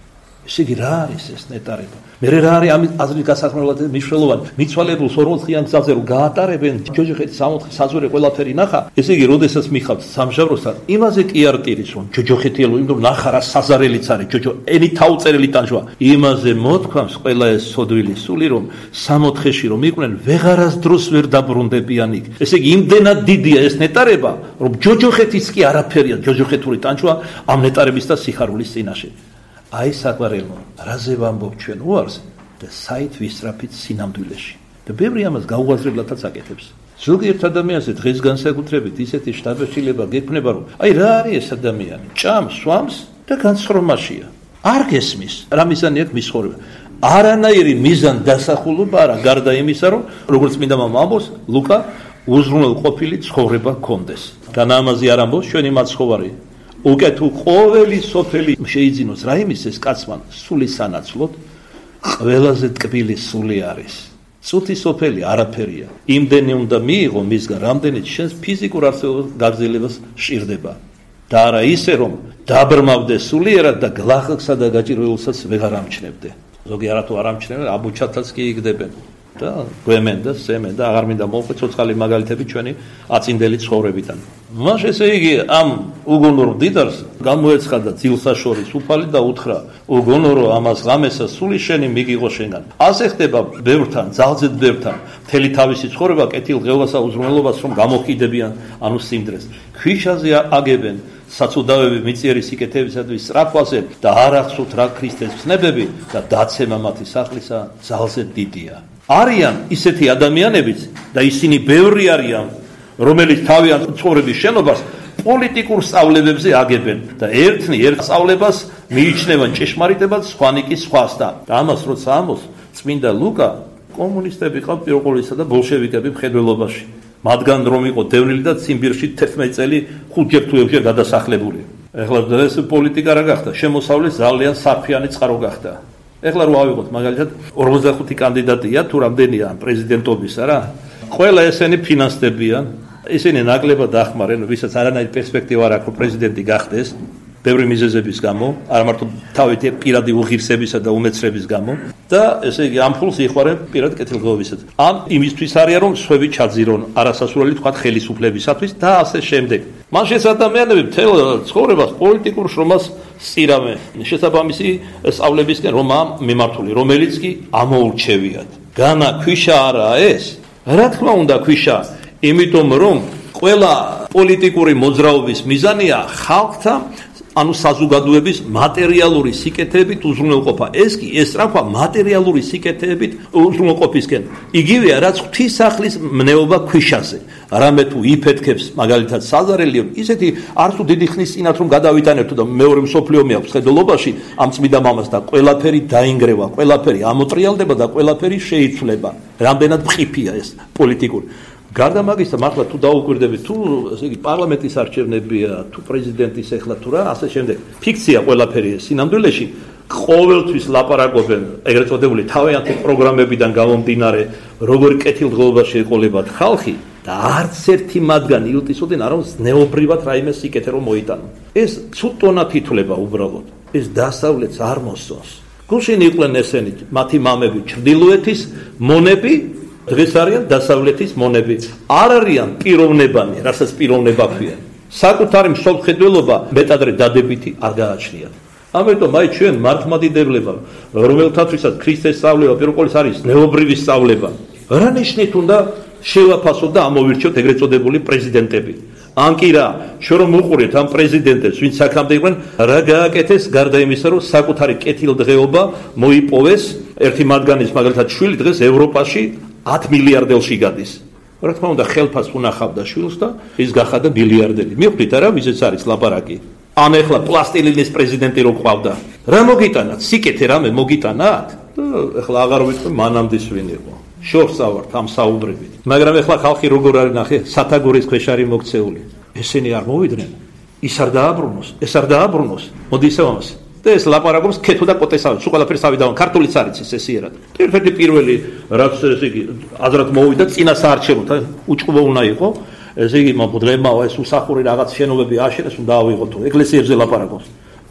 ესე იგი რა არის ეს ნეტარება? მე რა არის ამ აზრის გასახმარებლად მნიშვნელოვანი? მიცვალებულს 40-იან გზაზე რომ გაატარებენ ჯოჯოხეთის 64 საზღვარი ყველაფერი ნახა. ესე იგი, როდესაც მიხავთ სამჟავროსთან, იმაზე კი არ ტირის რომ ჯოჯოხეთიელო, იმიტომ ნახა რა საზარელიც არის, ჯოჯო ენი თაუწერელი ტანჯვა. იმაზე მოთქვამს ყველა ეს სოდვილი სული რომ 64-ში რომ იყვნენ, ვეღარას დროს ვერ დაბრუნდებიან იქ. ესე იგი, იმდენად დიდია ეს ნეტარება, რომ ჯოჯოხეთის კი არაფერია ჯოჯოხეთური ტანჯვა ამ ნეტარების და სიხარულის წინაშე. აი საყვარელო, რაზე ვამბობ ჩვენ უარს და საით ვისწრაფით სინამდვილეში. და ბევრი ამას გაუაზრებლადაც აკეთებს. ზოგიერთ ადამიანზე დღეს განსაკუთრებით ისეთი შთაბეჭდილება გექნება, რომ აი რა არის ეს ადამიანი? ჭამს, სვამს და განსხრომაშია. არ გესმის, რა მიზანი აქვს მის ცხოვრება. არანაირი მიზან დასახულობა არა, გარდა იმისა, რომ როგორც მინდა მომამბოს, ლუკა უზრუნველყოფილი ცხოვრება გქონდეს. განამაზი არ ამბობს ჩვენი მაცხოვარი. უკეთ ყოველი სოფელი შეიძინოს რა იმის ეს კაცმან სული სანაცვლოდ ყველაზე ტკბილი სული არის. წუთი სოფელი არაფერია. იმდენი უნდა მიიღო მისგან, რამდენიც შენს ფიზიკურ არსებობას გაგრძელებას სჭირდება. და არა ისე რომ დაბრმავდე სულიერად და გლახაკსა და გაჭირველსაც ვეღარ ამჩნევდე. ზოგი არათუ არ ამჩნევენ, აბუჩათაც კი იგდებენ. და გვემენ და სემენ და აღარ მინდა მოვყვე ცოცხალი მაგალითები ჩვენი აწინდელი ცხოვრებიდან. მას ესე იგი ამ უგონორო დიდარს გამოეცხადა ძილსაშორის უფალი და უთხრა უგონორო ამას ღამესა სული შენი მიგიღო შენგან. ასე ხდება ბევრთან, ძალზედ ბევრთან მთელი თავისი ცხოვრება კეთილდღეობასა უზრუნველობას რომ გამოკიდებიან ანუ სიმდრეს. ქვიშაზე აგებენ საწუდავები მიწიერი სიკეთებისათვის სწრაფვაზე და არ ახსოვთ რა ქრისტეს ცნებები და დაცემა მათი სახლისა ძალზედ დიდია. არიან ისეთი ადამიანებიც და ისინი ბევრი არიან, რომელიც თავიანთ ცხოვრების შენობას პოლიტიკურ სწავლებებზე აგებენ და ერთნი ერთ სწავლებას მიიჩნევენ ჭეშმარიტებად, სხვანი კი სხვას და ამას როცა ამბობს წმინდა ლუკა, კომუნისტები ყავთ პირველ ყოვლისა და ბოლშევიკები მხედველობაში. მათგან რომ იყო დევნილი და ციმბირში 11 წელი 5 თუ 6 გადასახლებული. ეხლა დღეს პოლიტიკა რა გახდა? შემოსავლის ძალიან საფრიანი წყარო გახდა. ეხლა რო ავიღოთ მაგალითად 45 კანდიდატია თუ რამდენია პრეზიდენტობისა რა. ყველა ესენი ფინანსდებიან, ისინი ნაკლებად ახმარენ, ვისაც არანაირი პერსპექტივა არ აქვს პრეზიდენტი გახდეს. ბევრი მიზეზების გამო, არ მარტო თავით პირადი უღირსებისა და უმეცრების გამო და ესე იგი ამ ფულს იხوارენ პირად კეთილდღეობისად. ამ იმისთვის არიან რომ სხვები ჩაძირონ არასასურველი თქვა ხელისუფლებისათვის და ასე შემდეგ. მან ეს ადამიანები მთელ ცხოვრებას პოლიტიკურ შრომას სწირავენ. შესაბამისი სწავლებისკენ რომ ამ მიმართული, რომელიც კი ამოურჩევიათ. განა ქვიშა არაა ეს? რა თქმა უნდა ქვიშა, იმიტომ რომ ყველა პოლიტიკური მოძრაობის მიზანია ხალხთა ანუ საზოგადოების მატერიალური სიკეთეებით უზრუნველყოფა. ეს კი ესწრაფვა მატერიალური სიკეთეებით უზრუნველყოფისკენ. იგივეა რაც ღვთისახლის მნეობა ქვიშაზე. არამედ თუ იფეთქებს მაგალითად საზარელიო, ისეთი არც თუ დიდი ხნის წინათ რომ გადავიტანებთ და მეორე მსოფლიო ომი აქვს ხედელობაში ამ წმიდა მამას და ყველაფერი დაინგრევა, ყველაფერი ამოტრიალდება და ყველაფერი შეიცვლება. რამდენად მყიფია ეს პოლიტიკური გარდა მაგისა მართლა თუ დაუკვირდებით თუ ესე იგი პარლამენტის არჩევნებია თუ პრეზიდენტის ეხლა თუ რა ასე შემდეგ ფიქცია ყველაფერი სინამდვილეში ყოველთვის ლაპარაკობენ ეგრეთ წოდებული თავიანთი პროგრამებიდან გამომდინარე როგორ კეთილდღეობაში ეყოლებათ ხალხი და არც ერთი მათგანი ილტისოდნენ არ რომ ზნეობრივად რაიმე სიკეთე რომ მოიტანონ ეს ცუდ ტონად ითვლება უბრალოდ ეს დასავლეთს არ მოსწონს გუშინ იყვნენ ესენი მათი მამები ჩრდილოეთის მონები დღეს არიან დასავლეთის მონები. არ არიან პიროვნებანი, რასაც პიროვნება ქვია. საკუთარი მსოფლმხედველობა მეტადრე დადებითი არ გააჩნიათ. ამიტომ აი ჩვენ მართლმადიდებლება, რომელთათვისაც ქრისტეს სწავლება პირველ ყოვლისა არის ნეობრივი სწავლება. რა ნიშნით უნდა შევაფასოთ და ამოვირჩიოთ ეგრეთ წოდებული პრეზიდენტები. ან კი რა, ჩვენ რომ უყურეთ ამ პრეზიდენტებს, ვინც აქამდე იყვნენ, რა გააკეთეს გარდა იმისა, რომ საკუთარი კეთილდღეობა მოიპოვეს, ერთი მათგანის მაგალითად შვილი დღეს ევროპაში 10 მილიარდელში გადის. რა თქმა უნდა, ხელფას უნახავდა შვილს და ის გახადა მილიარდელი. მიხვდით არა, ვიზეც არის ლაპარაკი. ან ეხლა პლასტილინის პრეზიდენტი რო ყავდა. რა მოგიტანათ? სიკეთე რამე მოგიტანათ? ეხლა აღარ ვიცი მანამდის ვინ იყო. შორს ავართ ამ საუბრებით. მაგრამ ეხლა ხალხი როგორ არის ნახე, სათაგურის ქვეშ არის მოქცეული. ესენი არ მოვიდნენ. ის არ დააბრუნოს, ეს არ დააბრუნოს. მოდი ისევ ამას. და ეს ლაპარაკობს ქეთო და კოტესავე, სულ ყველაფერს ავიდავენ, ქართულიც არის ეს ესიერად. ერთ-ერთი პირველი რაც ესე იგი აზრად მოვიდა წინა საარჩევნოთ, უჭყბო უნდა იყო, ესე იგი მოდრემა ეს უსახური რაღაც შენობები აშენეს, უნდა ავიღოთ, ეკლესიებზე ლაპარაკობს.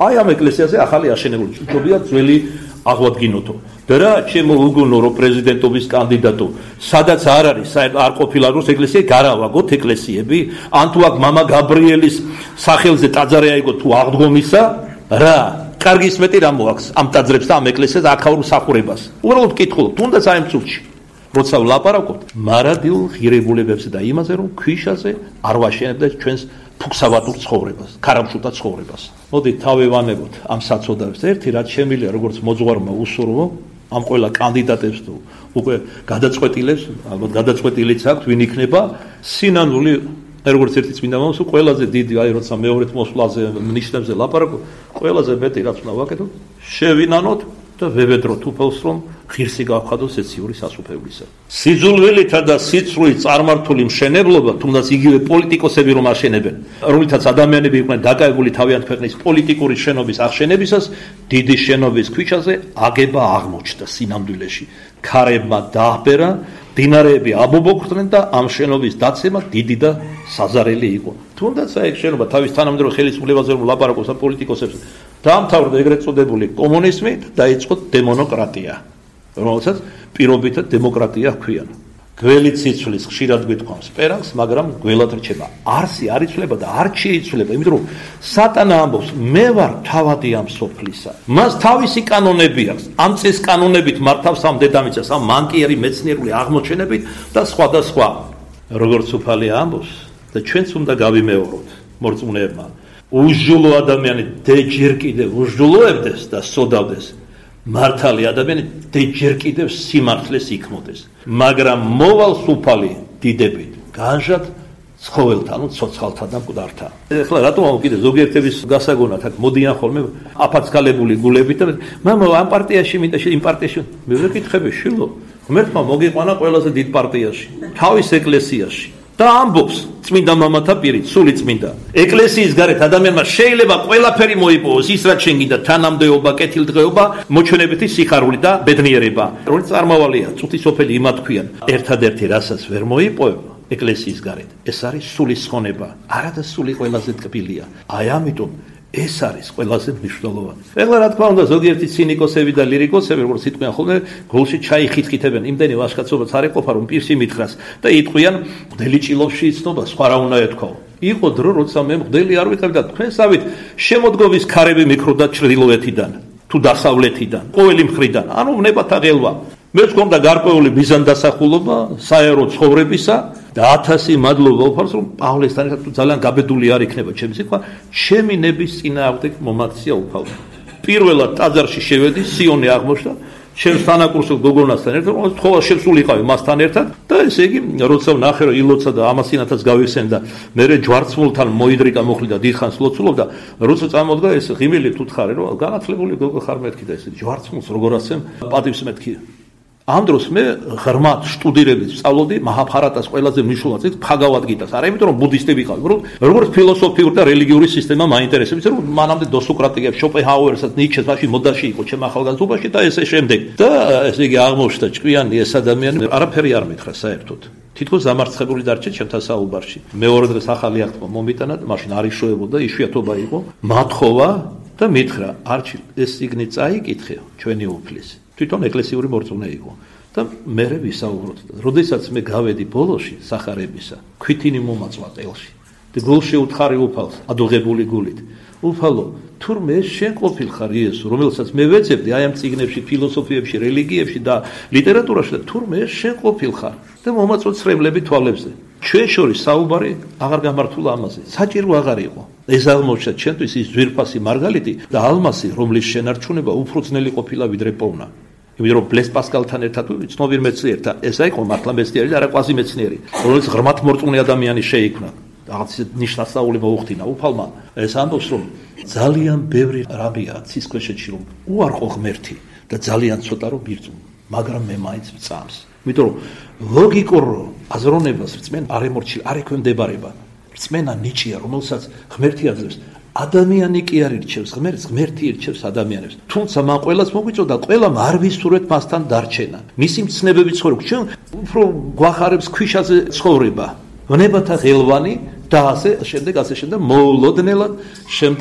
აი ამ ეკლესიაზე ახალი აშენებული ჯობია ძველი აღვადგინოთო და რა ჩემო უგონო რომ პრეზიდენტობის კანდიდატო სადაც არ არის არ ყოფილა რომ ეკლესია გარავაგოთ ეკლესიები ან თუ აქ მამა გაბრიელის სახელზე ტაძარი აიგო თუ აღდგომისა რა კარგი სმეტი რა მოაქვს ამ ტაძრებს და ამ ეკლესიას აქაურ მსახურებას უბრალოდ კითხულობ თუნდაც აი ამ წუთში როცა ვლაპარაკობ მარადილ ღირებულებებზე და იმაზე რომ ქვიშაზე არ ვაშენებდა ჩვენს ფუქსავატურ ცხოვრებას, ქარავშუთა ცხოვრებას. მოდით თავი ვანებოთ ამ საწოდებს. ერთი რაც შემილია როგორც მოძღვარმა უსურვო ამ ყველა კანდიდატებს თუ უკვე გადაწყვეტილებს, ალბათ გადაწყვეტილიც აქვს ვინ იქნება სინანული როგორც ერთი წმინდა მომსუ ყველაზე დიდი აი როცა მეორეთ მოსვლაზე ნიშნებზე ლაპარაკობ, ყველაზე მეტი რაც უნდა ვაკეთო, შევინანოთ და ვებედროთ უფალს რომ ღირსი გავხადოს ეციური სასუფევლისა. სიძულვილითა და სიცრუით წარმართული მშენებლობა, თუნდაც იგივე პოლიტიკოსები რომ აშენებენ, რომლითაც ადამიანები იყვნენ დაკავებული თავიანთ ქვეყნის პოლიტიკური შენობის აღშენებისას, დიდი შენობის ქვიშაზე აგება აღმოჩნდა სინამდვილეში. ქარებმა დააბერა, დინარეები აბობოქრდნენ და ამ შენობის დაცემა დიდი და საზარელი იყო. თუნდაც აი შენობა თავის თანამედროვე ხელისუფლებაზე რომ ლაპარაკობს ამ პოლიტიკოსებს, დაამთავრდა ეგრეთ წოდებული კომუნიზმი და დაიწყო დემონოკრატია. რომელსაც პირობითად დემოკრატია ჰქვიან. გველი ციცვლის ხშირად გვითხოვს პერანს, მაგრამ გველად რჩება. არსი არ იცვლება და არ შეიცვლება, იმიტომ რომ სატანა ამბობს, მე ვარ თავადი ამ სოფლისა. მას თავისი კანონები აქვს. ამ წეს კანონებით მართავს ამ დედამიწას, ამ მანკიერი მეცნიერული აღმოჩენებით და სხვადასხვა. როგორც უფალი ამბობს და ჩვენც უნდა გავიმეოროთ მორწმუნეებმა. უშჯულო ადამიანი ჯერ კიდევ უშჯულოებდეს და სოდავდეს. მართალი ადამიანი ჯერ კიდევ სიმართლეს იქმოდეს, მაგრამ მოვალს უფალი დიდებით განჟად ცხოველთან, ცოცხალთან და მკვდართან. ეხლა რატომ კიდე ზოგიერთების გასაგონად აქ მოდიან ხოლმე აფაცქალებული გულებით და მამა ამ პარტიაში მინდა იმ პარტიაში მე ვერ გითხები შილო ღმერთმა მოგიყვანა ყველაზე დიდ პარტიაში თავის ეკლესიაში და ამბობს წმინდა მამათა პირით, სული წმინდა. ეკლესიის გარეთ ადამიანმა შეიძლება ყველაფერი მოიპოვოს, ის რაც შენ გინდა, თანამდებობა, კეთილდღეობა, მოჩვენებითი სიხარული და ბედნიერება. რომელიც წარმავალია, წუთი სოფელი იმათ ქვიან. ერთადერთი რასაც ვერ მოიპოვება ეკლესიის გარეთ, ეს არის სულის ხონება. არა და სული ყველაზე ტკბილია. აი ამიტომ ეს არის ყველაზე მნიშვნელოვანი. ეხლა რა თქმა უნდა, ზოგიერთი ცინიკოსები და ლირიკოსები, როგორც იტყვიან ხოლმე, გულში ჩაიხითხითებენ, იმდენი ვაჟკაცობაც არ ეყოფა, რომ პირში მითხრას და იტყვიან, მღვდელი ჭილოვში იცნობა, სხვა რა უნდა ეთქვაო. იყო დრო, როცა მე მღვდელი არ ვიყავი და თქვენსავით შემოდგოვის ქარები მიქროდა ჩრდილოეთიდან თუ დასავლეთიდან, ყოველი მხრიდან. ანუ ვნებათა ღელვა. მე ვქონდა გარკვეული მიზანდასახულობა საერო ცხოვრებისა და 1000 მადლობა უფალს რომ პავლესთან ერთად ძალიან გაბედული არ იქნება ჩემი სიტყვა, ჩემი ნების წინააღმდეგ მომაქცია უფალს. პირველად ტაძარში შევედი, სიონი აღმოჩნდა, ჩემს თანაკურსელ გოგონასთან ერთად, რომელიც თხოვა შემსულიყავი მასთან ერთად და ესე იგი, როცა ვნახე რომ ილოცა და ამასინათაც გავიხსენ და მე ჯვარცმულთან მოიდრიკა მოხლიდა დიდხანს ლოცულობდა, როცა წამოდგა ეს ღიმილი თუ თხარი რომ განათლებული გოგო ხარ მეთქი და ესე ჯვარცმულს როგორ ასემ პატივს მეთქი. ამ დროს მე ღრმად სტუდირებით ვსწავლოდი მაჰაბჰარატას ყველაზე მნიშვნელოვან წიგნს ფაგავად გიტას. არა იმიტომ რომ ბუდისტები ვიყავი, როგორც ფილოსოფიური და რელიგიური სისტემა მაინტერესებს, რომ მანამდე დოსოკრატიას, შოპენჰაუერსაც, ნიცშეს მაშინ მოდაში იყო ჩემ ახალგაზრდობაში და ესე შემდეგ. და ესე იგი აღმოჩნდა ჭკვიანი ეს ადამიანი არაფერი არ მითხრა საერთოდ. თითქოს დამარცხებული დარჩა ჩემთან საუბარში. მეორე დღეს ახალი აღთქმა მომიტანა, მაშინ არ იშოებოდა, იშვიათობა იყო. მათხოვა და მითხრა, არჩილ, ეს წიგნი წაიკითხე ჩვენი უფლის. თვითონ ეკლესიური მორწმუნე იყო და მე ვისაუბროთ. როდესაც მე გავედი ბოლოში სახარებისა, ქვითინი მომაწვა წელში. და გულში უთხარი უფალს, ადუღებული გულით. უფალო, თურმე შენ ყოფილ ხარ იესო, რომელსაც მე ვეცებდი აი ამ წიგნებში, ფილოსოფიებში, რელიგიებში და ლიტერატურაში და თურმე შენ ყოფილ ხარ და მომაწვა ცრემლები თვალებზე. ჩვენ შორის საუბარი აღარ გამართულა ამაზე. საჭირო აღარ იყო. ეს აღმოჩნდა ჩვენთვის ის ძვირფასი მარგალიტი და ალმასი, რომლის შენარჩუნება უფრო ძნელი ყოფილა ვიდრე პოვნა. იმიტომ რომ ბლეს პასკალთან ერთად ცნობილ მეცნიერთან ესა იყო მართლა მეცნიერი და არა კვაზი მეცნიერი, რომელიც ღრმად მორწმუნე ადამიანი შეიქმნა. რაღაც ნიშნასწაული მოუხდინა უფალმა. ეს ამბობს რომ ძალიან ბევრი რამეა ცისქვეშეთში რომ უარყო ღმერთი და ძალიან ცოტა რომ ბირძო, მაგრამ მე მაინც ვწამს. იმიტომ რომ ლოგიკურ აზროვნებას რწმენ არ ემორჩილ, არ ექვემდებარება. რწმენა ნიჭია, რომელსაც ღმერთი აძლევს. ადამიანი კი არ ირჩევს ღმერთს, ღმერთი ირჩევს ადამიანებს. თუმცა მან ყველას მოგვიწოდა, ყველამ არ ვისურვეთ მასთან დარჩენა. მისი მცნებები ცხოვრობს. ჩვენ უფრო გვახარებს ქვიშაზე ცხოვრება. ვნებათა ღელვანი და ასე შემდეგ მოულოდნელად შემდეგ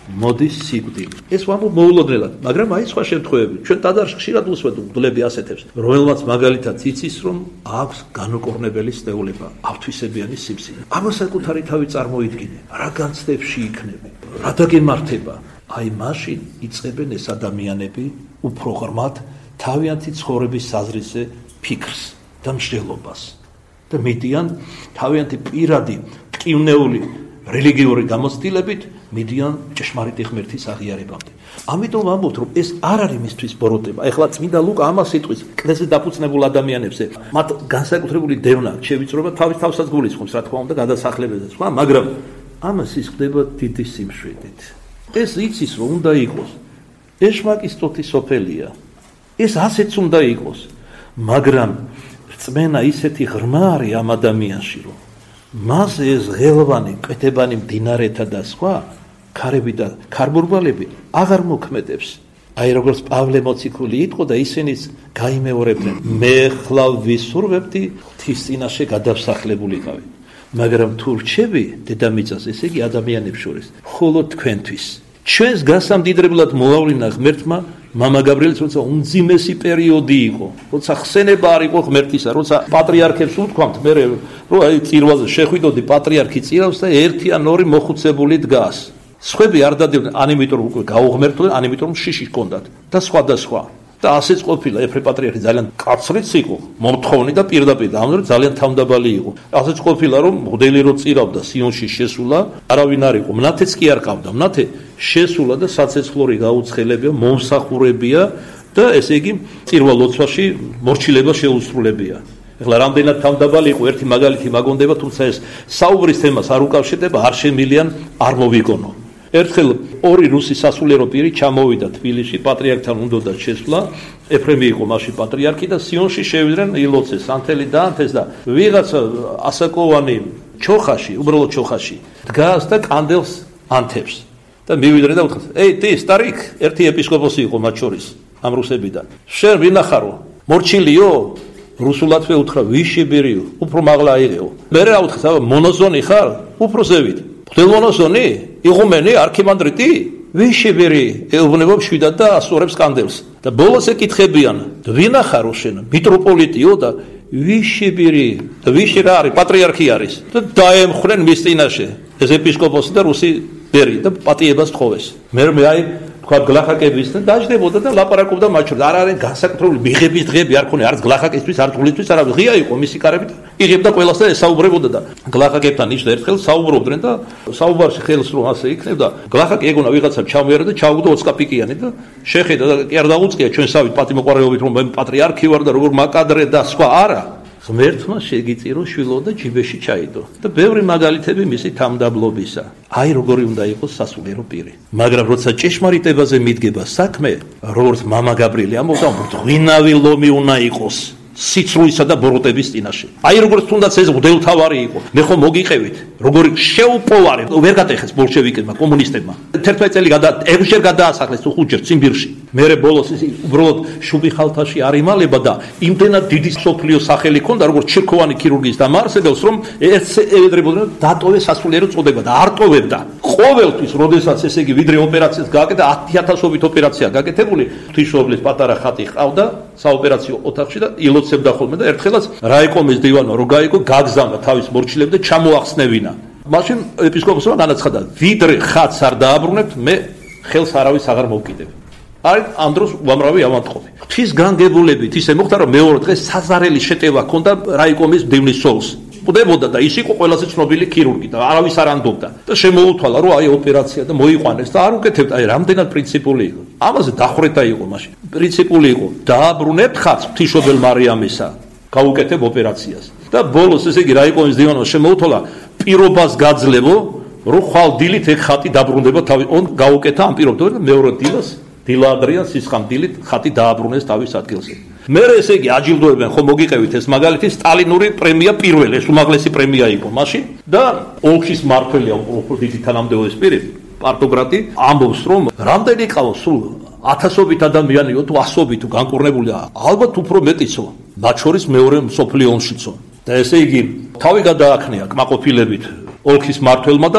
მოდის სიკვდილი. ეს ვამბობ მოულოდნელად, მაგრამ აი სხვა შემთხვევები. ჩვენ ტაძარში ხშირად ვუსვათ მგლები ასეთებს, რომელმაც მაგალითად იცის, რომ აქვს განუკურნებელი სტეულება, ავთვისებიანი სიმსივნე. ამას საკუთარი თავი წარმოიდგინე, რა განცდებში იქნები, რა დაგემართება. აი მაშინ იწყებენ ეს ადამიანები უფრო ღრმად თავიანთი ცხოვრების საზრისზე ფიქრს და მსჯელობას და მიდიან თავიანთი პირადი მტკივნეული რელიგიური გამოცდილებით მიდიან ჭეშმარიტი ღმერთის აღიარებამდე. ამიტომ ვამბობთ, რომ ეს არ არის მისთვის ბოროტება. ეხლა წმინდა ლუკა ამას იტყვის კლდეზე დაფუძნებულ ადამიანებზე. მათ განსაკუთრებული დევნა შევიწრობა თავსაც გულისხმობს, რა თქმა უნდა, გადასახლებაზე სხვა, მაგრამ ამას ის ხდება დიდი სიმშვიდით. ეს იცის, რომ უნდა იყოს. ეშმაკის ტოტი სოფელია. ეს ასეც უნდა იყოს. მაგრამ რწმენა ისეთი ღრმა არის ამ ადამიანში, რომ მასზე ეს ღელვანი, კეთებანი მდინარეთა და სხვა ქარები და ქარბურბალები აღარ მოქმედებს. აი როგორც პავლე მოციქული იყო და ისინიც გაიმეორებდნენ. მე ხლავ ვისურვებდი ღვთის წინაშე გადასახლებულიყავი. მაგრამ თუ რჩები დედამიწას, ესე იგი ადამიანებს შორის, მხოლოდ თქვენთვის. ჩვენს გასამდიდრებლად მოავლინა ღმერთმა მამა გაბრიელს, როცა უმძიმესი პერიოდი იყო, როცა ხსენება არ იყო ღმერთისა, როცა პატრიარქებს უთქვამთ, მე რომ აი წირვაზე შეხვიდოდი, პატრიარქი წირავს და ერთი ან ორი მოხუცებული დგას. სხვები არ დადებდნენ, ან იმიტომ რომ უკვე გაუღმერთდნენ, ან იმიტომ რომ შიში ჰქონდათ და სხვა და სხვა. და ასეც ყოფილა, ეფრე პატრიარქი ძალიან კაცრიც იყო, მომთხოვნი და პირდაპირ, ამიტომ ძალიან თავმდაბალი იყო. ასეც ყოფილა, რომ მღვდელი რო წირავდა სიონში შესულა, არავინ არ იყო, მნათეც კი არ ყავდა, მნათე შესულა და საცეცხლორი გაუცხელებია, მომსახურებია და ესე იგი წირვა ლოცვაში მორჩილება შეუსრულებია. ეხლა რამდენად თავმდაბალი იყო, ერთი მაგალითი მაგონდება, თუმცა ეს საუბრის თემას არ უკავშირდება, არ შემილიან, არ მოვიგონო. ერთხელ ორი რუსი სასულიერო პირი ჩამოვიდა თბილისში, პატრიარქთან უნდოდა შესვლა, ეფრემი იყო მასში პატრიარქი და სიონში შევიდნენ ილოცეს, ანთელი დაანთეს და ვიღაცა ასაკოვანი ჩოხაში, უბრალოდ ჩოხაში დგას და კანდელს ანთებს. და მივიდრე და უთხრა: "ეი, დი, სტარიკ, ერთი ეპისკოპოსი იყო მათ შორის, ამ რუსებიდან. შენ ვინახარო? მორჩილიო?" რუსულად უთხრა: "ვიშიბერიო, უფრო მაღლა აიღეო." მე რა უთხრა: "მონოზონი ხარ? უფრო ზევით." "მღვდელმონოზონი? იღუმენი, არქიმანდრიტი?" "ვიშიბერი, ეუბნება მშვიდად და ასწორებს კანდელს." და ბოლოს ეკითხებიან: "ვინახარო შენ? მიტროპოლიტიო?" და "ვიშიბერი, და ვიში რა არის? პატრიარქი არის." და დაემხრნენ მის წინაშე ეს ეპისკოპოსი და რუსი ბერი და პატიებას თხოვეს. მე აი თქვა გლახაკების და დაждდებოდა და ლაპარაკობდა მათ შორის. არ არის განსაკუთრებული მიღების დღეები არ ქონია, არც გლახაკისთვის, არც გულისთვის, არავის. ღია იყო მისი კარები და იღებდა ყველას და ესაუბრებოდა და გლახაკებთან ნიშნა ერთხელ საუბრობდნენ და საუბარში ხელს რომ ასე იქნებდა, გლახაკი ეგონა ვიღაცამ ჩამოიარა და ჩაუგდო 20 კაპიკიანი და შეხედა და კი არ დაუწყია ჩვენსავით პატიმოყვარეობით რომ მე პატრიარქი ვარ და როგორ მაკადრე და სხვა არა. ღმერთმა შეგიწირო შვილო და ჯიბეში ჩაიდო და ბევრი მაგალითები მისი თავმდაბლობისა. აი როგორი უნდა იყოს სასულიერო პირი. მაგრამ როცა ჭეშმარიტებაზე მიდგება საქმე, როგორც მამა გაბრიელი ამბობდა, მღვდლინავი ლომი უნდა იყოს სიცრუისა და ბოროტების წინაშე. აი როგორც თუნდაც ეს მღვდელთავარი იყო. მე ხომ მოგიყევით, როგორი შეუპოვარი ვერ გატეხეს ბოლშევიკებმა, კომუნისტებმა. 11 წელი ეგშერ გადაასახლეს თუ 5 ჯერ ციმბირში. მერე ბოლოს ის უბრალოდ შუბი ხალთაში არ იმალება და იმდენად დიდი სოფლიო სახელი ქონდა, როგორც ჩირქოვანი ქირურგიის დამაარსებელს, რომ ეძებოდნენ დატოვეს სასულიერო წოდება და არ ტოვებდა. ყოველთვის, როდესაც ესე იგი ვიდრე ოპერაციას გააკეთა, 10,000-ობით ოპერაცია გაკეთებული, ღვთისმშობლის პატარა ხატი ყავდა საოპერაციო ოთახში და ილოცებდა ხოლმე და ერთხელაც რაიკომის დივანმა რო გაიგო, გაგზავნა თავის მორჩილებს და ჩამოახსნევინა. მაშინ ეპისკოპოსმა განაცხადა: "ვიდრე ხატს არ დააბრუნებთ, მე ხელს არავის აღარ მოვკიდებ." აი ამ დროს უამრავი ავადმყოფი. ღვთის განგებულებით ისე მოხდა, რომ მეორე დღეს საზარელი შეტევა ჰქონდა რაიკომის მდივნის სოლს. ყვდებოდა და ის იყო ყველაზე ცნობილი ქირურგი და არავის არ ანდობდა. და შემოუთვალა, რომ აი ოპერაცია და მოიყვანეს და არ უკეთებდა. აი რამდენად პრინციპული იყო. ამაზე დახვრეტა იყო მაშინ. პრინციპული იყო: დააბრუნებთ ხატს ღვთისმშობელ მარიამისა, გაუკეთებ ოპერაციას. და ბოლოს ესე იგი რაიკომის დივანმა შემოუთვალა, პირობას გაძლევო, რომ ხვალ დილით ეგ ხატი დაბრუნდება თავი. გაუკეთა ამ პირობდობა და მეორე დილას დილა ადრიან სისხამდილით ხატი დააბრუნეს თავის ადგილზე. მე ესე იგი აჯილდოებენ, ხომ მოგიყევით ეს მაგალითი სტალინური პრემია პირველი, ეს უმაღლესი პრემია იყო მაშინ და ოლქის მმართველია უფრო დიდი თანამდებობის პირი, პარტოკრატი ამბობს, რომ რამდენი ყავს სულ 1000-ობით ადამიანიო თუ 100-ობით თუ განკურნებული, ალბათ უფრო მეტიცო, მათ შორის მეორე მსოფლიო ომშიცო. და ესე იგი თავი გადააქნია კმაყოფილებით ოლქის მმართველმა და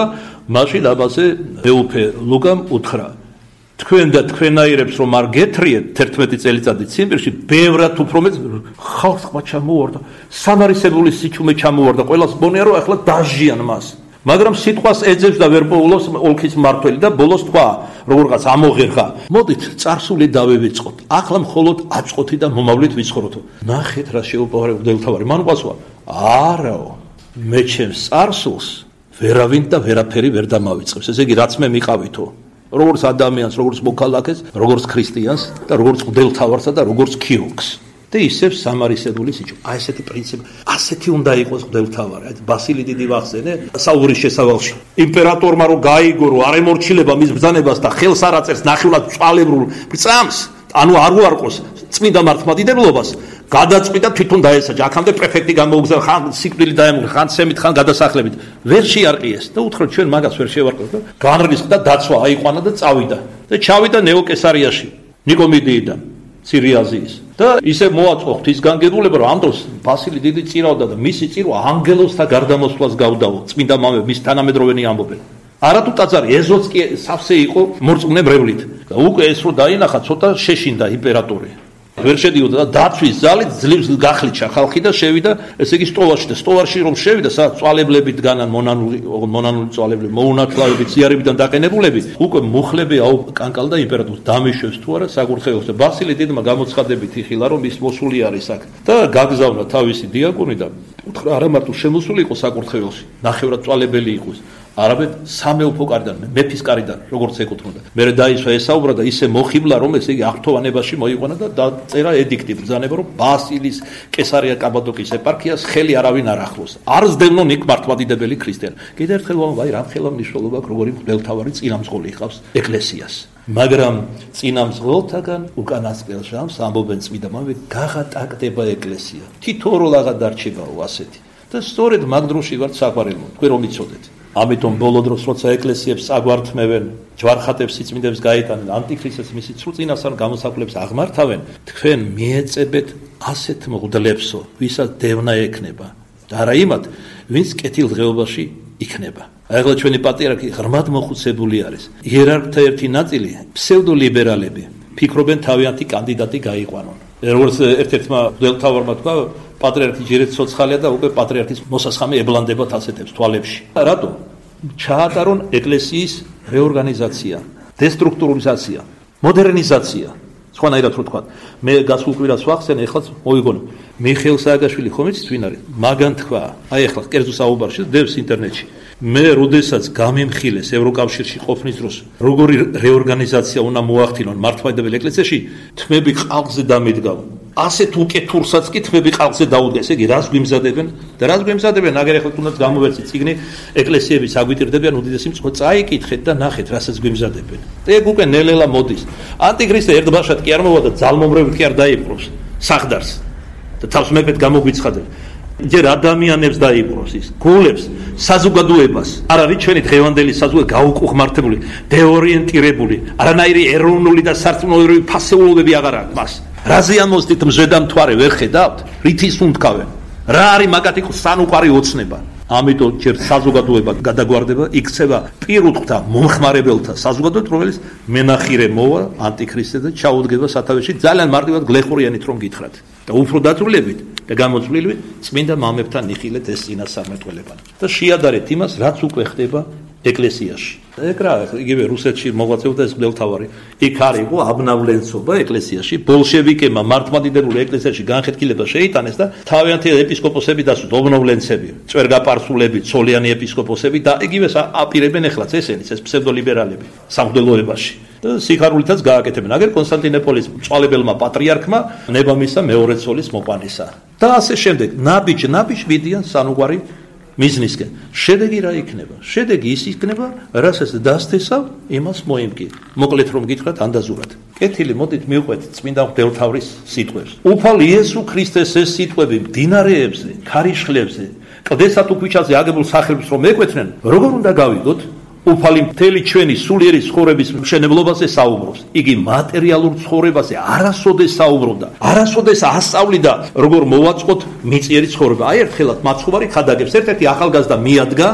მაშინ აბაზე მეუფე ლუკამ უთხრა თქვენ და თქვენაირებს რომ არ გეთრიეთ 11 წელიწადი ციმბირში ბევრად უფრო მეც ხალხმა ჩამოვარდა სამარისებული სიჩუმე ჩამოვარდა ყველას მგონია რომ ახლა დაჟიან მას მაგრამ სიტყვას ეძებს და ვერ პოულობს ოლქის მმართველი და ბოლოს თქვა როგორღაც ამოღერხა მოდით წარსული დავივიწყოთ ახლა მხოლოდ აწყვეთი და მომავლით ვიცხოვროთ ნახეთ რა შეუპოვარებ მღვდელმთავარი მან უყვასვა არაო მე ჩემს წარსულს ვერავინ და ვერაფერი ვერ დამავიწყებს ესე იგი რაც მე მიყავითო როგორც ადამიანს როგორც მოქალაქეს როგორც ქრისტიანს და როგორც მღვდელმთავარსა და როგორც ქირურგს და ისევ სამარისებული სიჩუმე. აი ესეთი პრინციპი, ასეთი უნდა იყოს მღვდელმთავარი. აი ბასილი დიდი ვახსენე საურის შესავალში. იმპერატორმა რომ გაიგო რომ არ ემორჩილება მის ბრძანებას და ხელს არ აწერს ნახევრად წვალებრულ წამს, ანუ არ უარყოს წმინდა მართლმადიდებლობას, გადაწყვიტა თვითონ დაესაჯა. აქამდე პრეფექტი გამოუგზავნა ხან სიკვდილი დაემუქრა, ხან ცემით, ხან გადასახლებით. ვერ შეარყიეს და უთხრა ჩვენ მაგას ვერ შევარყევთ და განრისხდა დაცვა აიყვანა და წავიდა. და ჩავიდა ნეოკესარიაში, ნიკომიდიიდან. სირიაზიის და ისე მოაწყო ღვთისგანგებულება რომ ამ დროს ბასილი დიდი წირავდა და მისი წირვა ანგელოზთა გარდამოსვლას გავდაო წმინდა მამე მის თანამედროვენი ამბობენ არათუ ტაძარი ეზოც კი სავსე იყო მორწმუნებრევლით და უკვე ეს რო დაინახა ცოტა შეშინდა იმპერატორი ვერ შედიოდა და დაცვის ზალით ძლივს გახლიჩა ხალხი და შევიდა ესე იგი სტოვარში და სტოვარში რომ შევიდა სადაც წვალებლები დგანან მონანული წვალებლები მოუნათლავებით ზიარებიდან დაყენებულები უკვე მუხლები კანკალდა იმპერატორს დამიშვებს თუ არა საკურთხეველს და ბასილი დიდმა გამოცხადებით იხილა რომ ის მოსული არის აქ და გაგზავნა თავისი დიაკონი და უთხრა არა მარტო შემოსული იყო საკურთხეველში ნახევრად წვალებელი იყოს არაბეთ სამეუფო კარიდან მეფის კარიდან როგორც ეკუთვნოდა მე დაისვა ესაუბრა და ისე მოხიბლა რომ ესე იგი აღთოვანებაში მოიყვანა და დაწერა ედიქტი ბრძანება რომ ბასილის კესარია კაბადოკიის ეპარქიას ხელი არავინ არ ახლოს არ ზდელნონ იქ მართლმადიდებელი ქრისტიანი კიდევ ერთხელ ვამბობ აი რამხელა მნიშვნელობა როგორი მღვდელმთავარი წინამძღოლი ჰყავს ეკლესიას მაგრამ წინამძღოლთაგან უკანასკნელ ჟამს ამბობენ წმინდა მამები გაღატაკდება ეკლესია თითოეულ აღარ დარჩებაო ასეთი და სწორედ მაგ დროში ვართ საყვარელო თქვენ რომ იცოდეთ ამიტომ ბოლო დროს როცა ეკლესიებს აგვართმევენ ჯვარხატებს სიწმინდებს გაიტანენ ანტიქრისტეს მისი ცრუწინასთან გამოსაკლებს აღმართავენ თქვენ მიეწებეთ ასეთ მღვდლებსო ვისაც დევნა ექნება და არა იმათ ვინც კეთილდღეობაში იქნება ახლა ჩვენი პატრიარქი ღრმად მოხუცებული არის იერარქთა ერთი ნაწილი ფსევდოლიბერალები ფიქრობენ თავიანთი კანდიდატი გაიყვანონ როგორც ერთ-ერთმა მღვდელმთავარმა თქვა პატრიარქი ჯერეთ ცოცხალია და უკვე პატრიარქის მოსასხამი ებლანდებათ ასეთებს თვალებში. რატო? ჩაატარონ ეკლესიის რეორგანიზაცია, დესტრუქტურიზაცია, მოდერნიზაცია. სხვანაირად რო თქვა, მე გასულ კვირას ვახსენე, ეხლაც მოიგონა. მიხეილ სააკაშვილი ხომ იცით ვინ არის? მაგან თქვა, აი ეხლა კერძო საუბარში დევს ინტერნეტში. მე როდესაც გამემხილეს ევროკავშირში ყოფნის დროს, როგორი რეორგანიზაცია უნდა მოახდინონ მართლმადიდებელ ეკლესიაში, თმები ყალყზე დამედგა. ასეთ უკეთურსაც კი თმები ყალყზე დაუდგეს, ეგ რას გვიმზადებენ და რას გვიმზადებენ, აგერ ახლა თუნდაც გამოვერცი წიგნი ეკლესიების აგვიტირდებიან უდიდესი მწყო, წაიკითხეთ და ნახეთ რასაც გვიმზადებენ. ეგ უკვე ნელ-ნელა მოდის. ანტიქრისტე ერთბაშად კი არ მოვა და ძალმომრევით კი არ დაიპყრობს სახლდარს და თავს მეფედ გამოგვიცხადებს. ჯერ ადამიანებს დაიპყრობს ის, გულებს, საზოგადოებას. არ არის ჩვენი დღევანდელი საზოგადოება გაუკუღმართებული, დეორიენტირებული, არანაირი ეროვნული და სარწმუნოებრივი ფასეულობები აღარ აქვს მას. რაზე ამოსდით მზედამთვარე ვერ ხედავთ? რითის უნთქავენ? რა არის მაგათი სანუყარი ოცნება? ამიტომ ჯერ საზოგადოება გადაგვარდება, იქცევა პირუტყთა მომხმარებელთა საზოგადოება, რომელიც მენახირე მოვა ანტიქრისტე და ჩაუდგება სათავეში ძალიან მარტივად გლეხურიანით რომ გითხრათ. და უფრო დაწვრილებით და გამოწვლილებით წმინდა მამებთან იხილეთ ეს წინასწარმეტყველება. და შეადარეთ იმას, რაც უკვე ხდება ეკლესიაში. ეგ რა, იგივე რუსეთში მოღვაწეობდა ეს მღვდელმთავარი. იქ არ იყო აბნავლენცობა ეკლესიაში, ბოლშევიკებმა მართლმადიდებლურ ეკლესიაში განხეთქილება შეიტანეს და თავიანთი ეპისკოპოსები დასვით, ობნოვლენცები, წვერგაპარსულები, ცოლიანი ეპისკოპოსები და იგივე აპირებენ ეხლაც ესენიც, ეს ფსევდოლიბერალები სამღვდელოებაში. და სიხარულითაც გააკეთებენ. აგერ კონსტანტინოპოლის მწვალებელმა პატრიარქმა ნება მისცა მეორე ცოლის მოყვანისა. და ასე შემდეგ, ნაბიჯ ვიდიან სანუგვარი მიზნისკენ. შედეგი რა იქნება? შედეგი ის იქნება, რასაც დასთესავ, იმას მოიმკი. მოკლედ რომ გითხრათ ანდაზურად. კეთილი, მოდით მივყვეთ წმინდა მღვდელმთავრის სიტყვებს. უფალ იესო ქრისტეს ეს სიტყვები მდინარეებზე, ქარიშხლებზე, კლდესა თუ ქვიშაზე აგებულ სახლებს რომ ეკვეთნენ, როგორ უნდა გავიგოთ? უფალი მთელი ჩვენი სულიერი ცხოვრების მშენებლობაზე საუბრობს. იგი მატერიალურ ცხოვრებაზე არასოდეს საუბრობდა. არასოდეს ასწავლიდა, როგორ მოვაწყოთ მიწიერი ცხოვრება. აი ერთხელაც მაცხოვარი ხადაგებს ერთ-ერთი ახალგაზრდა მიადგა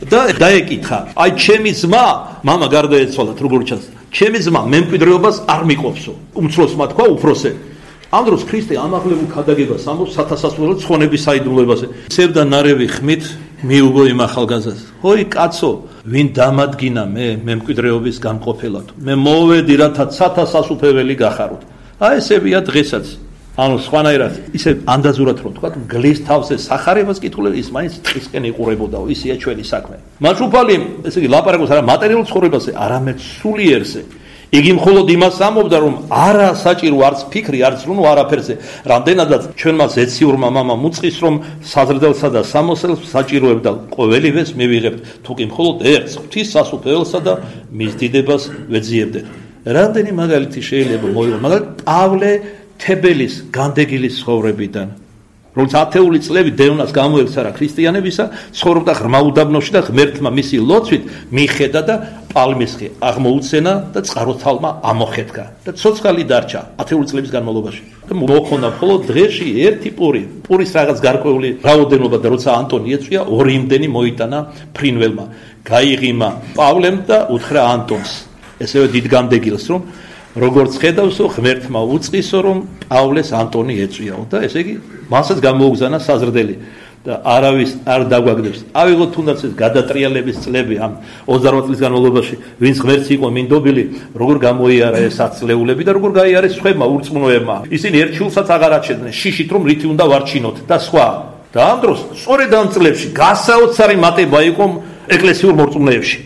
და დაეკითხა, აი ჩემი ძმა, მამა გარდაეცვალათ, როგორ ჩანს. ჩემი ძმა მემკვიდრეობას არ მიყოფსო. უმცროსმა თქვა უფროსე. ამ დროს ქრისტე ამაღლებულ ქადაგებას ამბობს სათასასვლელო ცხონების საიდუმლოებაზე. ცევდა ნარევი ხმით მიუგო იმ ახალგაზრდას. ჰოი კაცო, ვინ დამადგინა მე მემკვიდრეობის განყოფელად. მე მოვედი რათა სათასასუფეველი გახაროთ. აი ესებია დღესაც. ანუ სხვანაირად ისე ანდაზურად რომ თქვა გლის თავზე სახარებას კითხულობ ის მაინც ტყისკენ იყურებოდაო ისეა ჩვენი საქმე. მაშუფალი ესე იგი ლაპარაკობს არა მატერიალურ ცხოვრებაზე, არამედ სულიერზე. იგი მხოლოდ იმას ამბობდა რომ არა საჭირო არც ფიქრი არც რუნო არაფერზე. რამდენადაც ჩვენმა ზეციურმა მამამ უწყის რომ საზრდელსა და სამოსელს საჭიროებ და ყოველივეს მივიღებთ. თუკი მხოლოდ ერთს ღვთის სასუფეველსა და მის დიდებას ვეძიებდეთ. რამდენი მაგალითი შეიძლება მოვიღო, მაგალითად პავლე თებელის განდეგილის ცხოვრებიდან. როცა ათეული წლები დევნას გამოექცარა ქრისტიანებისა, ცხოვრობდა ღრმა უდაბნოში და ღმერთმა მისი ლოცვით მიხედა და პალმის ხე აღმოუცენა და წყაროთალმა ამოხეთქა და ცოცხალი დარჩა ათეული წლების განმავლობაში. და მოხონა მხოლოდ დღეში ერთი პური. პურის რაღაც გარკვეული რაოდენობა და როცა ანტონი ეწვია, ორი იმდენი მოიტანა ფრინველმა. გაიღიმა პავლემ და უთხრა ანტონს. ესევე დიდ განდეგილს რომ როგორც ხედავსო, ღმერთმა უწყისო, რომ პავლეს ანტონი ეწვიაო და ესე იგი მასაც გამოუგზანა საზრდელი და არავის არ დაგვაგდებს. ავიღოთ თუნდაც ეს გადატრიალების წლები ამ 28 წლის განმავლობაში, ვინც ღმერთს იყო მინდობილი, როგორ გამოიარა ეს ათწლეულები და როგორ გაიარეს სხვებმა ურწმუნოებმა. ისინი ერჩულსაც აღარ აჩენდნენ, შიშით რომ რითი უნდა ვარჩინოთ და სხვა. და ამ დროს სწორედ ამ წლებში გასაოცარი მატება იყო ეკლესიურ მორწმუნეებში.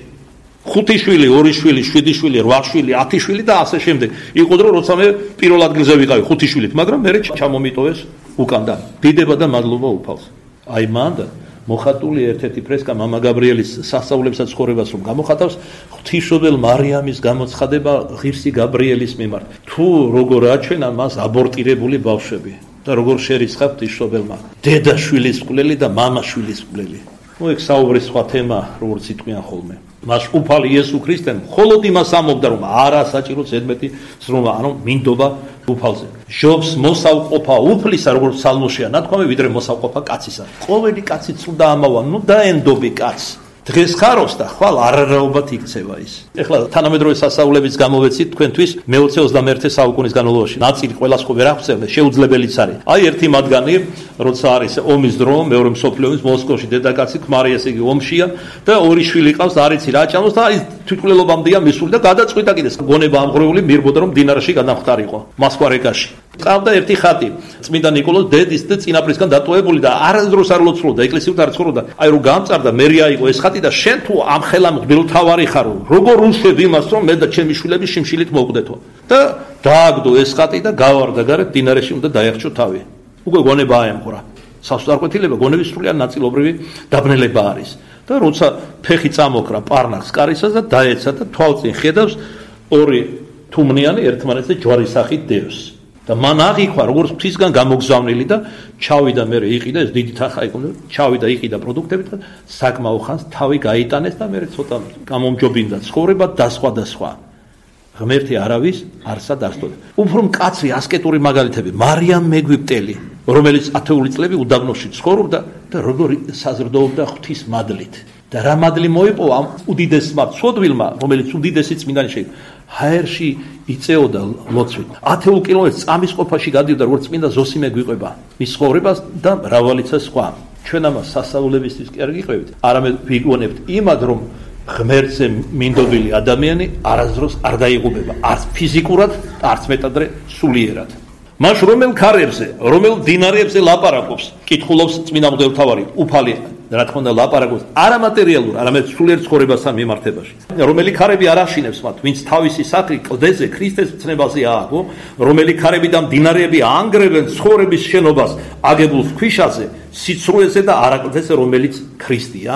5 შვილი, 2 შვილი, 7 შვილი, 8 შვილი, 10 შვილი და ასე შემდეგ. იყო დრო როცა მე პირველ ადგილზე ვიყავი 5 შვილით, მაგრამ მე ჩამომიტოვეს უკან და დიდება და მადლობა უფალს. აი მანდა მოხატული ერთ-ერთი ფრესკა მამა გაბრიელის სასწაულებსა ცხოვრებას რომ გამოხატავს ღვთისმშობელ მარიამის გამოცხადება ღირსი გაბრიელის მიმართ. თუ როგორ აჩვენა მას აბორტირებული ბავშვები და როგორ შერისხა ღვთისმშობელმა დედა შვილის მკვლელი და მამა შვილის მკვლელი. ნუ ეგ საუბრის სხვა თემა, როგორც იტყვიან ხოლმე. მას უფალი იესო ქრისტემ მხოლოდ იმას ამბობდა რომ არა საჭირო ზედმეტი ზრუნვა, ანუ მინდობა უფალზე. ჟობს მოსავყოფა უფლისა, როგორც სალმოშია ნათქვამი, ვიდრე მოსავყოფა კაცისა. ყოველი კაცი უნდა ამავა, ნუ დაენდობი კაცს. დღეს ხარობს და ხვალ არარაობად იქცევა ის. ეხლა თანამედროვე სასწაულების გამოვეცით თქვენთვის მე-21 საუკუნის განმავლობაში. ნაწილი ყველას ხო ვერ აღწევდა, შეუძლებელიც არის. აი ერთი მათგანი, როცა არის ომის დრო, მეორე მსოფლიო ომის მოსკოვში დედაკაცი ქმარი ესე იგი ომშია და ორი შვილი ყავს, არ იცი რა ჭამოს და აი თვითმკვლელობამდეა მისული და გადაწყვიტა კიდეს. გონება ამღრეული მირბოდა რომ დინარაში გადამხტარიყო, მოსკვარეკაში. ყავდა ერთი ხატი, წმინდა ნიკოლოზ დედის და წინაპრისგან დატოვებული და არასდროს არ ლოცულობდა, ეკლესიურად არ ცხოვრობდა. აი რომ გამწარდა, მერია იყო ეს ხატი და შენ თუ ამ ხელამ ღმერთთავარი ხარო, როგორ უშვებ იმას რომ მე და ჩემი შვილები შიმშილით მოვკვდეთო. და დააგდო ეს ხატი და გავარდა გარეთ დინარაში უნდა დაეხჭო თავი. უკვე გონება აემყვრა. სასწარკვეთილება გონების სრულიად ნაწილობრივი დაბნელება არის. და როცა ფეხი წამოკრა პარნახს კარისას და დაეცა და თვალწინ ხედავს ორი თუმნიანი ერთმანეთზე ჯვარის სახით დევს. და მან აღიქვა როგორც ღვთისგან გამოგზავნილი და ჩავიდა მე იყიდა ეს დიდი თახა იყო ჩავიდა იყიდა პროდუქტები და საკმაო ხანს თავი გაიტანეს და მე ცოტა გამომჯობინდა ცხოვრება და სხვა ღმერთი არავის არსა დასწოდა. უფრო მკაცრი ასკეტური მაგალითები მარიამ მეგვიპტელი რომელიც 10 წლები უდაბნოში ცხოვრობდა და როგორ საზრდოობდა ღვთის მადლით და რა მადლი მოიპოვა ამ უდიდესმა ცოდვილმა რომელიც უდიდესი წმინდანი შეიძლება ჰაერში იწეოდა ლოცვით 10 კილომეტრს წამის ყოფაში გადიოდა როგორც წმინდა ზოსიმე გვიყვება მის ცხოვრებას და მრავალიცა სხვა ჩვენ ამას სასწაულებისთვის კი არ გიყვებით არამედ ვიგონებთ იმად რომ ღმერთზე მინდობილი ადამიანი არასდროს არ დაიღუპება არც ფიზიკურად არც მეტადრე სულიერად მას რომელ ქარებზე რომელ დინარებზე ლაპარაკობს კითხულობს წმინდა მღვდელმთავარი უფალი რა თქმა უნდა ლაპარაკობს არამატერიალურ არამედ სულიერ ცხოვრებასთან მიმართებაში რომელი ქარები არ აშინებს მათ ვინც თავისი სახლი კლდეზე ქრისტეს მცნებაზე ააგო რომელი ქარები და მდინარეები ანგრევენ ცხოვრების შენობას აგებულ ქვიშაზე სიცრუეზე და არაკლდეზე რომელიც ქრისტეა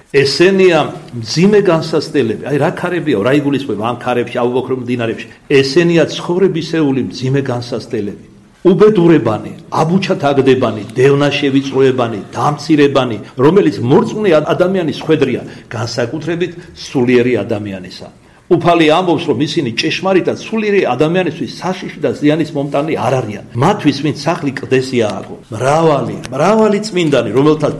ესენია მძიმე განსასწრებელი აი რა ქარებია რა იგულისხმება ამ ქარებში აუბოქრო მდინარეებში ესენია ცხოვრებისეული მძიმე განსასწრებელი უბედურებანი აბუჩათ აგდებანი დევნაშევიწროებანი დამცირებანი რომელიც მორწმუნე ადამიანის ხვედრია განსაკუთრებით სულიერი ადამიანისა უფალი ამბობს, რომ ისინი ჭეშმარიტად სულიერი ადამიანისთვის საშიში და ზიანის მომტანი არ არიან. მათთვის, ვინც სახლი კლდეზია ააგო. მრავალი წმინდანი, რომელთაც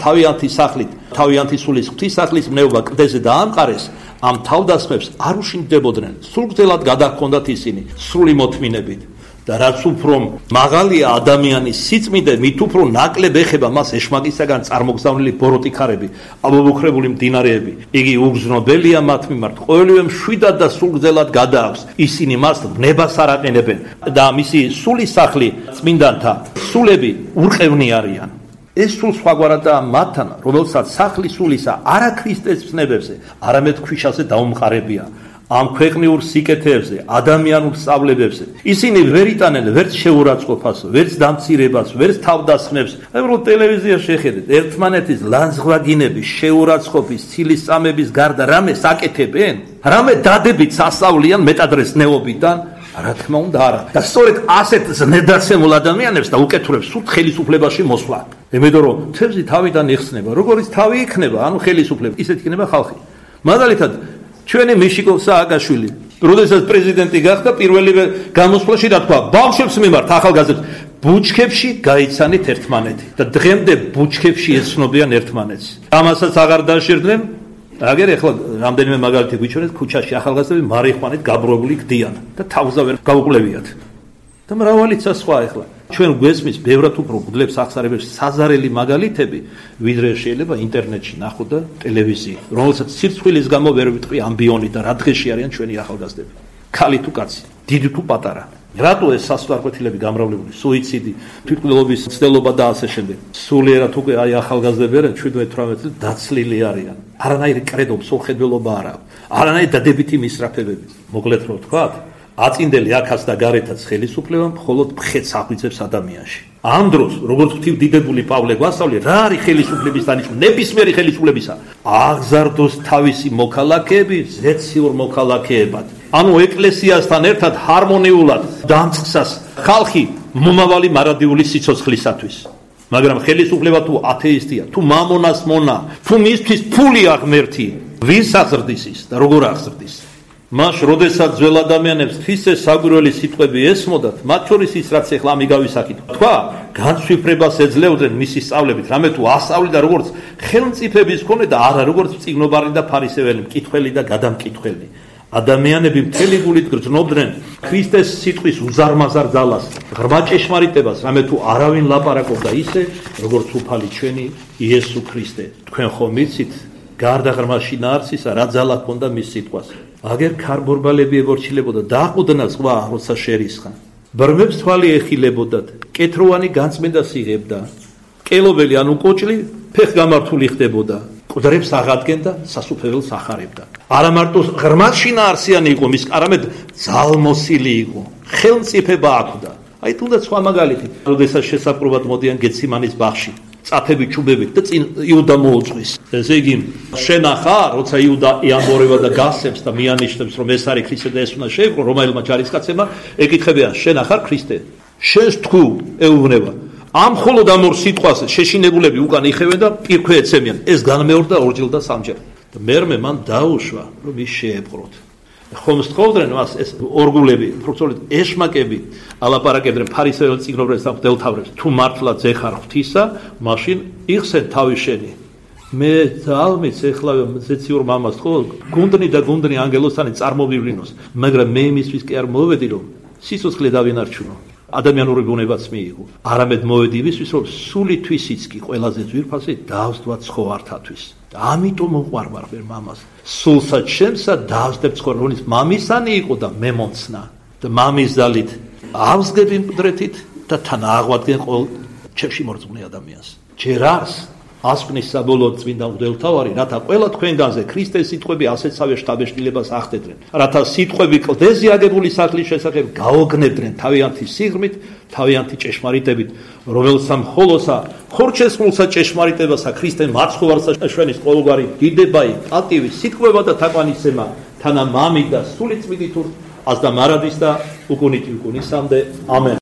თავიანთი სულის ღვთისახლის მნეობა კლდეზე დაამყარეს, ამ თავდასხმებს არ უშინდებოდნენ. სულგრძელად გადაჰქონდათ ისინი სრული მოთმინებით. და რაც უფრო მაღალია ადამიანის სიწმინდე, მით უფრო ნაკლებ ეხება მას ეშმაკისაგან წარმოგზავნილი ბოროტიქარები, ამობუქრებული მდინარეები. იგი უგზნობელია მათ მიმართ, ყოველივე მშვიდად და სულგრძელად გადააქვს. ისინი მას ნებას არ აყენებენ და მისი სულის სახლი წმინდანთა სულები ურყევნი არიან. ეს სულ სხვაგვარადაა მათთან, რომელსაც სახლის სულისა არა ქრისტეს ცნებებზე, არამედ ქვიშაზე დაუმყარებია. ამ ქვეყნიურ სიკეთეებზე, ადამიანურ სწავლებებზე. ისინი ვერ იტანენ ვერც შეურაცხყოფას, ვერც დამცირებას, ვერც თავდასხმებს. უბრალოდ ტელევიზიაში შეხედეთ, ერთმანეთის ლანძღვაგინების, შეურაცხყოფის, ცილისწამების გარდა რამეს აკეთებენ? რამე დადებით სასწავლიან მეტადრეს ნეობიდან? რა თქმა უნდა არა. და სწორედ ასეთ ზნედაცემულ ადამიანებს და უკეთურებს სულ ხელისუფლებაში მოსვლა. იმიტომ რომ თევზი თავიდან იხსნება, როგორც თავი იქნება, ანუ ხელისუფლება, ისეთ იქნება ხალხი. მაგალითად ჩვენი მიშიკო სააკაშვილი, როდესაც პრეზიდენტი გახდა, პირველივე გამოსვლაში რა თქვა, ბავშვებს მიმართ ახალგაზრდებს, ბუჩქებში გაიცანით ერთმანეთი და დღემდე ბუჩქებში ეცნობიან ერთმანეთს. ამასაც აღარ დაშირდნენ, აგერ ეხლა რამდენიმე მაგალითი გვიჩვენეთ, ქუჩაში ახალგაზრდები მარიხვანით გაბრუებული გდიან და თავზე ვერ გაუკლებიათ. და მრავალიცა სხვა ეხლა ჩვენ გვესმის ბევრად უფრო გუდლებს ახსარებებს საზარელი მაგალითები, ვიდრე შეიძლება ინტერნეტში ნახო და ტელევიზიით, რომელსაც სირცხვილის გამო ვერ ვიტყვი ამბიონი და რა დღეში არიან ჩვენი ახალგაზრდები. ქალი თუ კაცი, დიდი თუ პატარა. რატო ეს სასწრაფოთილები გამრავლებული, სუიციდი, თვითმკვლელობის მცდელობა და ასე შემდეგ. სულიერად უკვე აი ახალგაზრდები არიან 17-18 წლის დაცლილი არიან. არანაირი კრედო, მსოლხედველობა არ აქვს. არანაირი დადებითი მისწრაფებები. მოკლედ რო ვთქვათ, აწინდელი აქაც და გარეთაც ხელისუფლება მხოლოდ მხეთს აღვიძებს ადამიანში. ამ დროს, როგორც ღვთივდიდებული პავლე გვასწავლი, რა არის ხელისუფლების დანიშნულება? ნებისმიერი ხელისუფლებისა. აღზარდოს თავისი მოქალაქეები ზეციურ მოქალაქეებად. ანუ ეკლესიასთან ერთად ჰარმონიულად დამწყსას ხალხი მომავალი მარადიული სიცოცხლისათვის. მაგრამ ხელისუფლება თუ ათეისტია, თუ მამონას მონა, თუ მისთვის ფული აღმერთი, ვის აღზრდის ის და როგორ აღზრდის? მას, როდესაც ძველ ადამიანებს ქრისტეს საგვირველი სიტყვები ესმოდათ, მათ შორის ის, რაც ეხლა ამიგავისაკით თქვა, განსვიფრებას ეძლევდნენ მისი სწავლებით, რამე თუ ასწავლიდა როგორც ხელმწიფების მქონე და არა როგორც მწიგნობარი და ფარისეველი, მკითხველი და გადამკითხველი. ადამიანები მთელი გულით გრძნობდნენ ქრისტეს სიტყვის უზარმაზარ ძალას, ღრმა ჭეშმარიტებას, რამე თუ არავინ ლაპარაკობდა ისე, როგორც უფალი ჩვენი იესო ქრისტე. თქვენ ხომ იცით, გარდა ღრმა შინაარსისა, რა ძალა ჰქონდა მის სიტყვას. აგერ ქარბორბალები ებორჩილებოდა და აყუდნა ზღვა, როცა შერისხა. ბრმებს თვალი ეხილებოდათ, კეთროვანი განწმენდას იღებდა. კელობელი ანუ კოჭლი ფეხგამართული ხდებოდა. ყდრებს აღადგენდა, სასუფეველს ახარებდა. არა მარტო ღრმა შინაარსიანი იყო, მის არამედ ძალმოსილი იყო. ხელმწიფება აქვდა. აი თუნდაც სხვა მაგალითი, როდესაც შესაყრობად მოდიან გეციმანის ბაღში. წაფები ჩუბებით და წინ იუდა მოუწვის. ესე იგი, შენ ახლა, როცა იუდა იამბორება და გასცემს და მიანიშნებს, რომ ეს არის ქრისტე და ეს უნდა შეეკრო რომაელმა ჯარისკაცებმა, ეკითხებიან, შენ ახარ ქრისტე? შენს თქუ ეუბნება. ამ მხოლოდ ამ ორ სიტყვას შეშინებულები უკან იხევენ და პირქვე ეცემიან. ეს განმეორდა ორჯერ და სამჯერ. და მერმე მან დაუშვა, რომ ის შეეპყროთ. ხომ სწავლდნენ მას ეს ორგულები, პროფესორები, ეშმაკები, ალაპარაკებდნენ ფარისეულ წიგნობრებს და მღვდელთავრებს. თუ მართლა ძეხარ ღვთისა, მაშინ იხსენ თავი შენი. მე ძალმიც ეხლა ზეციურ მამას ხო გუნდნი და გუნდნი ანგელოსანი წარმოვივლინოს, მაგრამ მე იმისთვის კი არ მოვედი, რომ სიცოცხლე დავინარჩუნო. ადამიანური ბუნებაც მიიღო. არამედ მოვედი იმისთვის, რომ სულითვისიც კი ყველაზე ძვირფასი დავსდვა ცხოვართათვის. ამიტომ უყვარვარ ვერ მამას. სულსა ჩემსა დავსდებ ცხოვრის მამისანი იყო და მე მომცნა. და მამის ძალით ავსგები მკვდრეთით და თან აღვადგენ ყოველ ჩემში მორწმუნე ადამიანს. ჯერ არს ასკვნის საბოლოო წმინდა მღვდელმთავარი, რათა ყველა თქვენგანზე ქრისტეს სიტყვები ასეთსავე შთაბეჭდილებას ახდედნენ, რათა სიტყვები კლდეზე აგებული სახლის შესახებ გაოგნებდნენ თავიანთი სიღრმით, თავიანთი ჭეშმარიტებით, რომელსა მხოლოსა ხორჩესმულსა ჭეშმარიტებასა ქრისტემ მაცხოვარსა შვენის ყოველგვარი დიდებაი, პატივი, სიტყვება და თაყვანისცემა, თანა მამი და სული წმინდით აზდა მარადის და უკუნითი უკუნისამდე. ამენ.